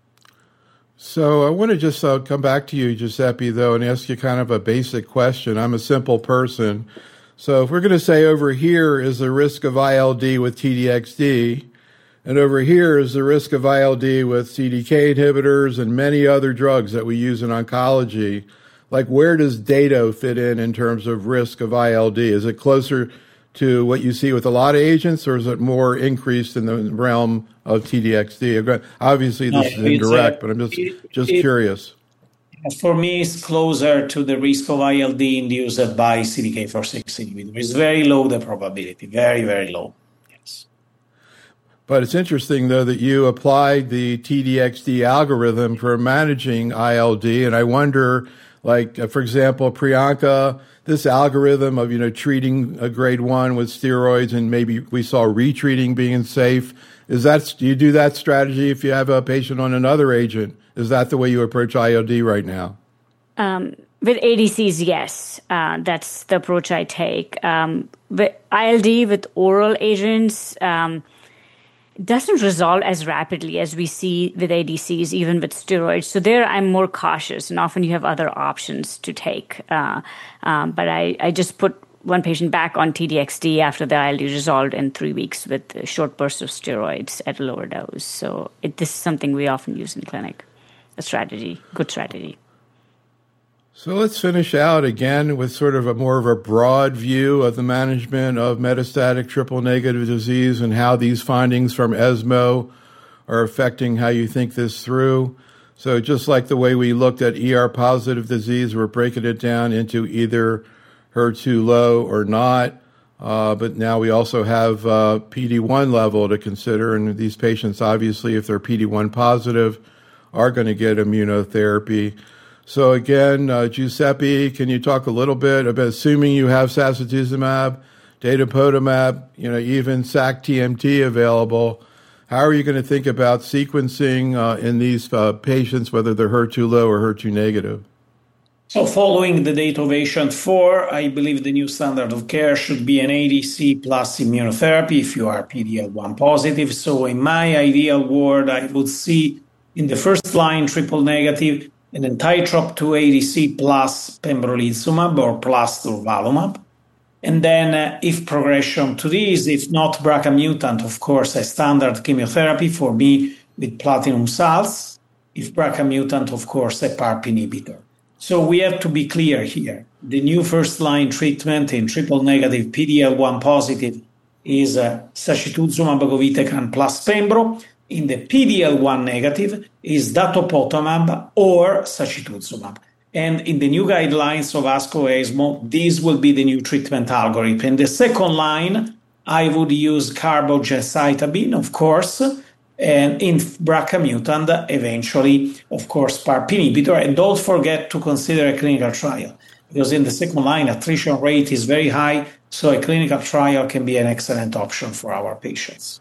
So I want to just come back to you, Giuseppe, though, and ask you kind of a basic question. I'm a simple person. So if we're going to say over here is the risk of ILD with TDXD, and over here is the risk of ILD with CDK inhibitors and many other drugs that we use in oncology, like where does Dato fit in terms of risk of ILD? Is it closer to what you see with a lot of agents, or is it more increased in the realm of TDXD? Obviously, this is indirect, but I'm just curious. For me, it's closer to the risk of ILD induced by CDK4/6 inhibitor. It's very low, the probability, very, very low. Yes. But it's interesting, though, that you applied the TDXD algorithm for managing ILD, and I wonder, like, for example, Priyanka, this algorithm of, treating a grade 1 with steroids, and maybe we saw retreating being safe. Do you do that strategy if you have a patient on another agent? Is that the way you approach ILD right now? With ADCs, yes. That's the approach I take. With ILD with oral agents, doesn't resolve as rapidly as we see with ADCs, even with steroids. So there I'm more cautious, and often you have other options to take. But I just put one patient back on TDXD after the ILD resolved in 3 weeks with a short burst of steroids at a lower dose. So this is something we often use in clinic, good strategy. So let's finish out again with sort of more of a broad view of the management of metastatic triple-negative disease and how these findings from ESMO are affecting how you think this through. So just like the way we looked at ER-positive disease, we're breaking it down into either HER2 low or not, but now we also have PD-1 level to consider, and these patients, obviously, if they're PD-1 positive, are going to get immunotherapy. So again, Giuseppe, can you talk a little bit about, assuming you have sacituzumab, datopotamab, even sac-TMT available, how are you going to think about sequencing in these patients, whether they're HER2 low or HER2 negative? So following the data of ASCENT-4, I believe the new standard of care should be an ADC plus immunotherapy if you are PD-L1 positive. So in my ideal world, I would see in the first line triple negative an anti-TROP2 ADC plus pembrolizumab or plus durvalumab. And then if progression to this, if not BRCA mutant, of course, a standard chemotherapy for me with platinum salts. If BRCA mutant, of course, a PARP inhibitor. So we have to be clear here. The new first-line treatment in triple-negative PD-L1 positive is sacituzumab govitecan plus pembro. In the PD-L1 negative is datopotamab or sacituzumab. And in the new guidelines of ASCO-ESMO, this will be the new treatment algorithm. In the second line, I would use carbogemcitabine, of course, and in BRCA mutant, eventually, of course, PARP inhibitor. And don't forget to consider a clinical trial, because in the second line, attrition rate is very high, so a clinical trial can be an excellent option for our patients.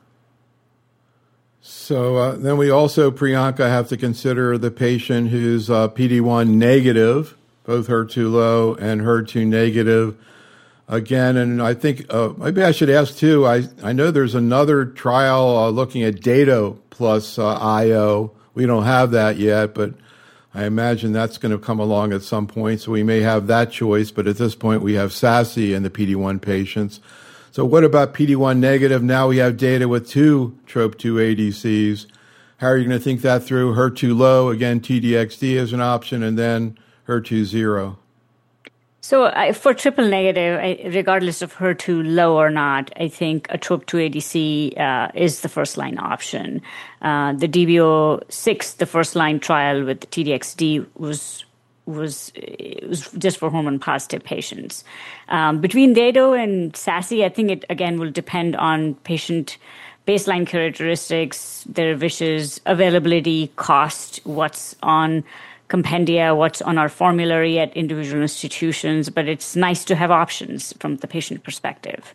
So then we also, Priyanka, have to consider the patient who's PD-1 negative, both HER2 low and HER2 negative. Again, and I think maybe I should ask too, I know there's another trial looking at Dato plus IO. We don't have that yet, but I imagine that's going to come along at some point. So we may have that choice, but at this point we have SASI in the PD-1 patients. So what about PD-1 negative? Now we have data with two TROP2 ADCs. How are you going to think that through? HER2 low, again, TDXD is an option, and then HER2 zero. So for triple negative, regardless of HER2 low or not, I think a TROP2 ADC is the first-line option. The DB06, the first-line trial with TDXD was just for hormone-positive patients. Between Dato and SASI, I think it, again, will depend on patient baseline characteristics, their wishes, availability, cost, what's on compendia, what's on our formulary at individual institutions, but it's nice to have options from the patient perspective.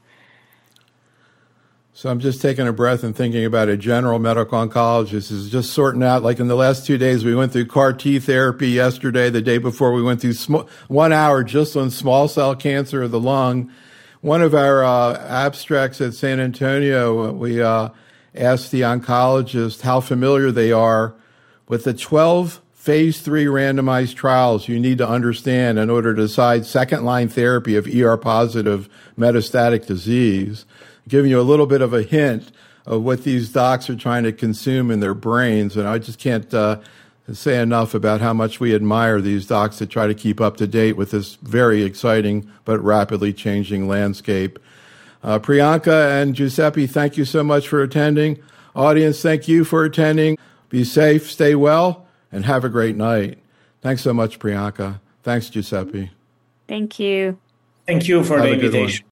So I'm just taking a breath and thinking about a general medical oncologist is just sorting out, like in the last 2 days, we went through CAR T therapy yesterday. The day before, we went through 1 hour just on small cell cancer of the lung. One of our abstracts at San Antonio, we asked the oncologist how familiar they are with the 12 phase 3 randomized trials you need to understand in order to decide second-line therapy of ER-positive metastatic disease, giving you a little bit of a hint of what these docs are trying to consume in their brains. And I just can't say enough about how much we admire these docs that try to keep up to date with this very exciting but rapidly changing landscape. Priyanka and Giuseppe, thank you so much for attending. Audience, thank you for attending. Be safe, stay well, and have a great night. Thanks so much, Priyanka. Thanks, Giuseppe. Thank you. Thank you for the invitation.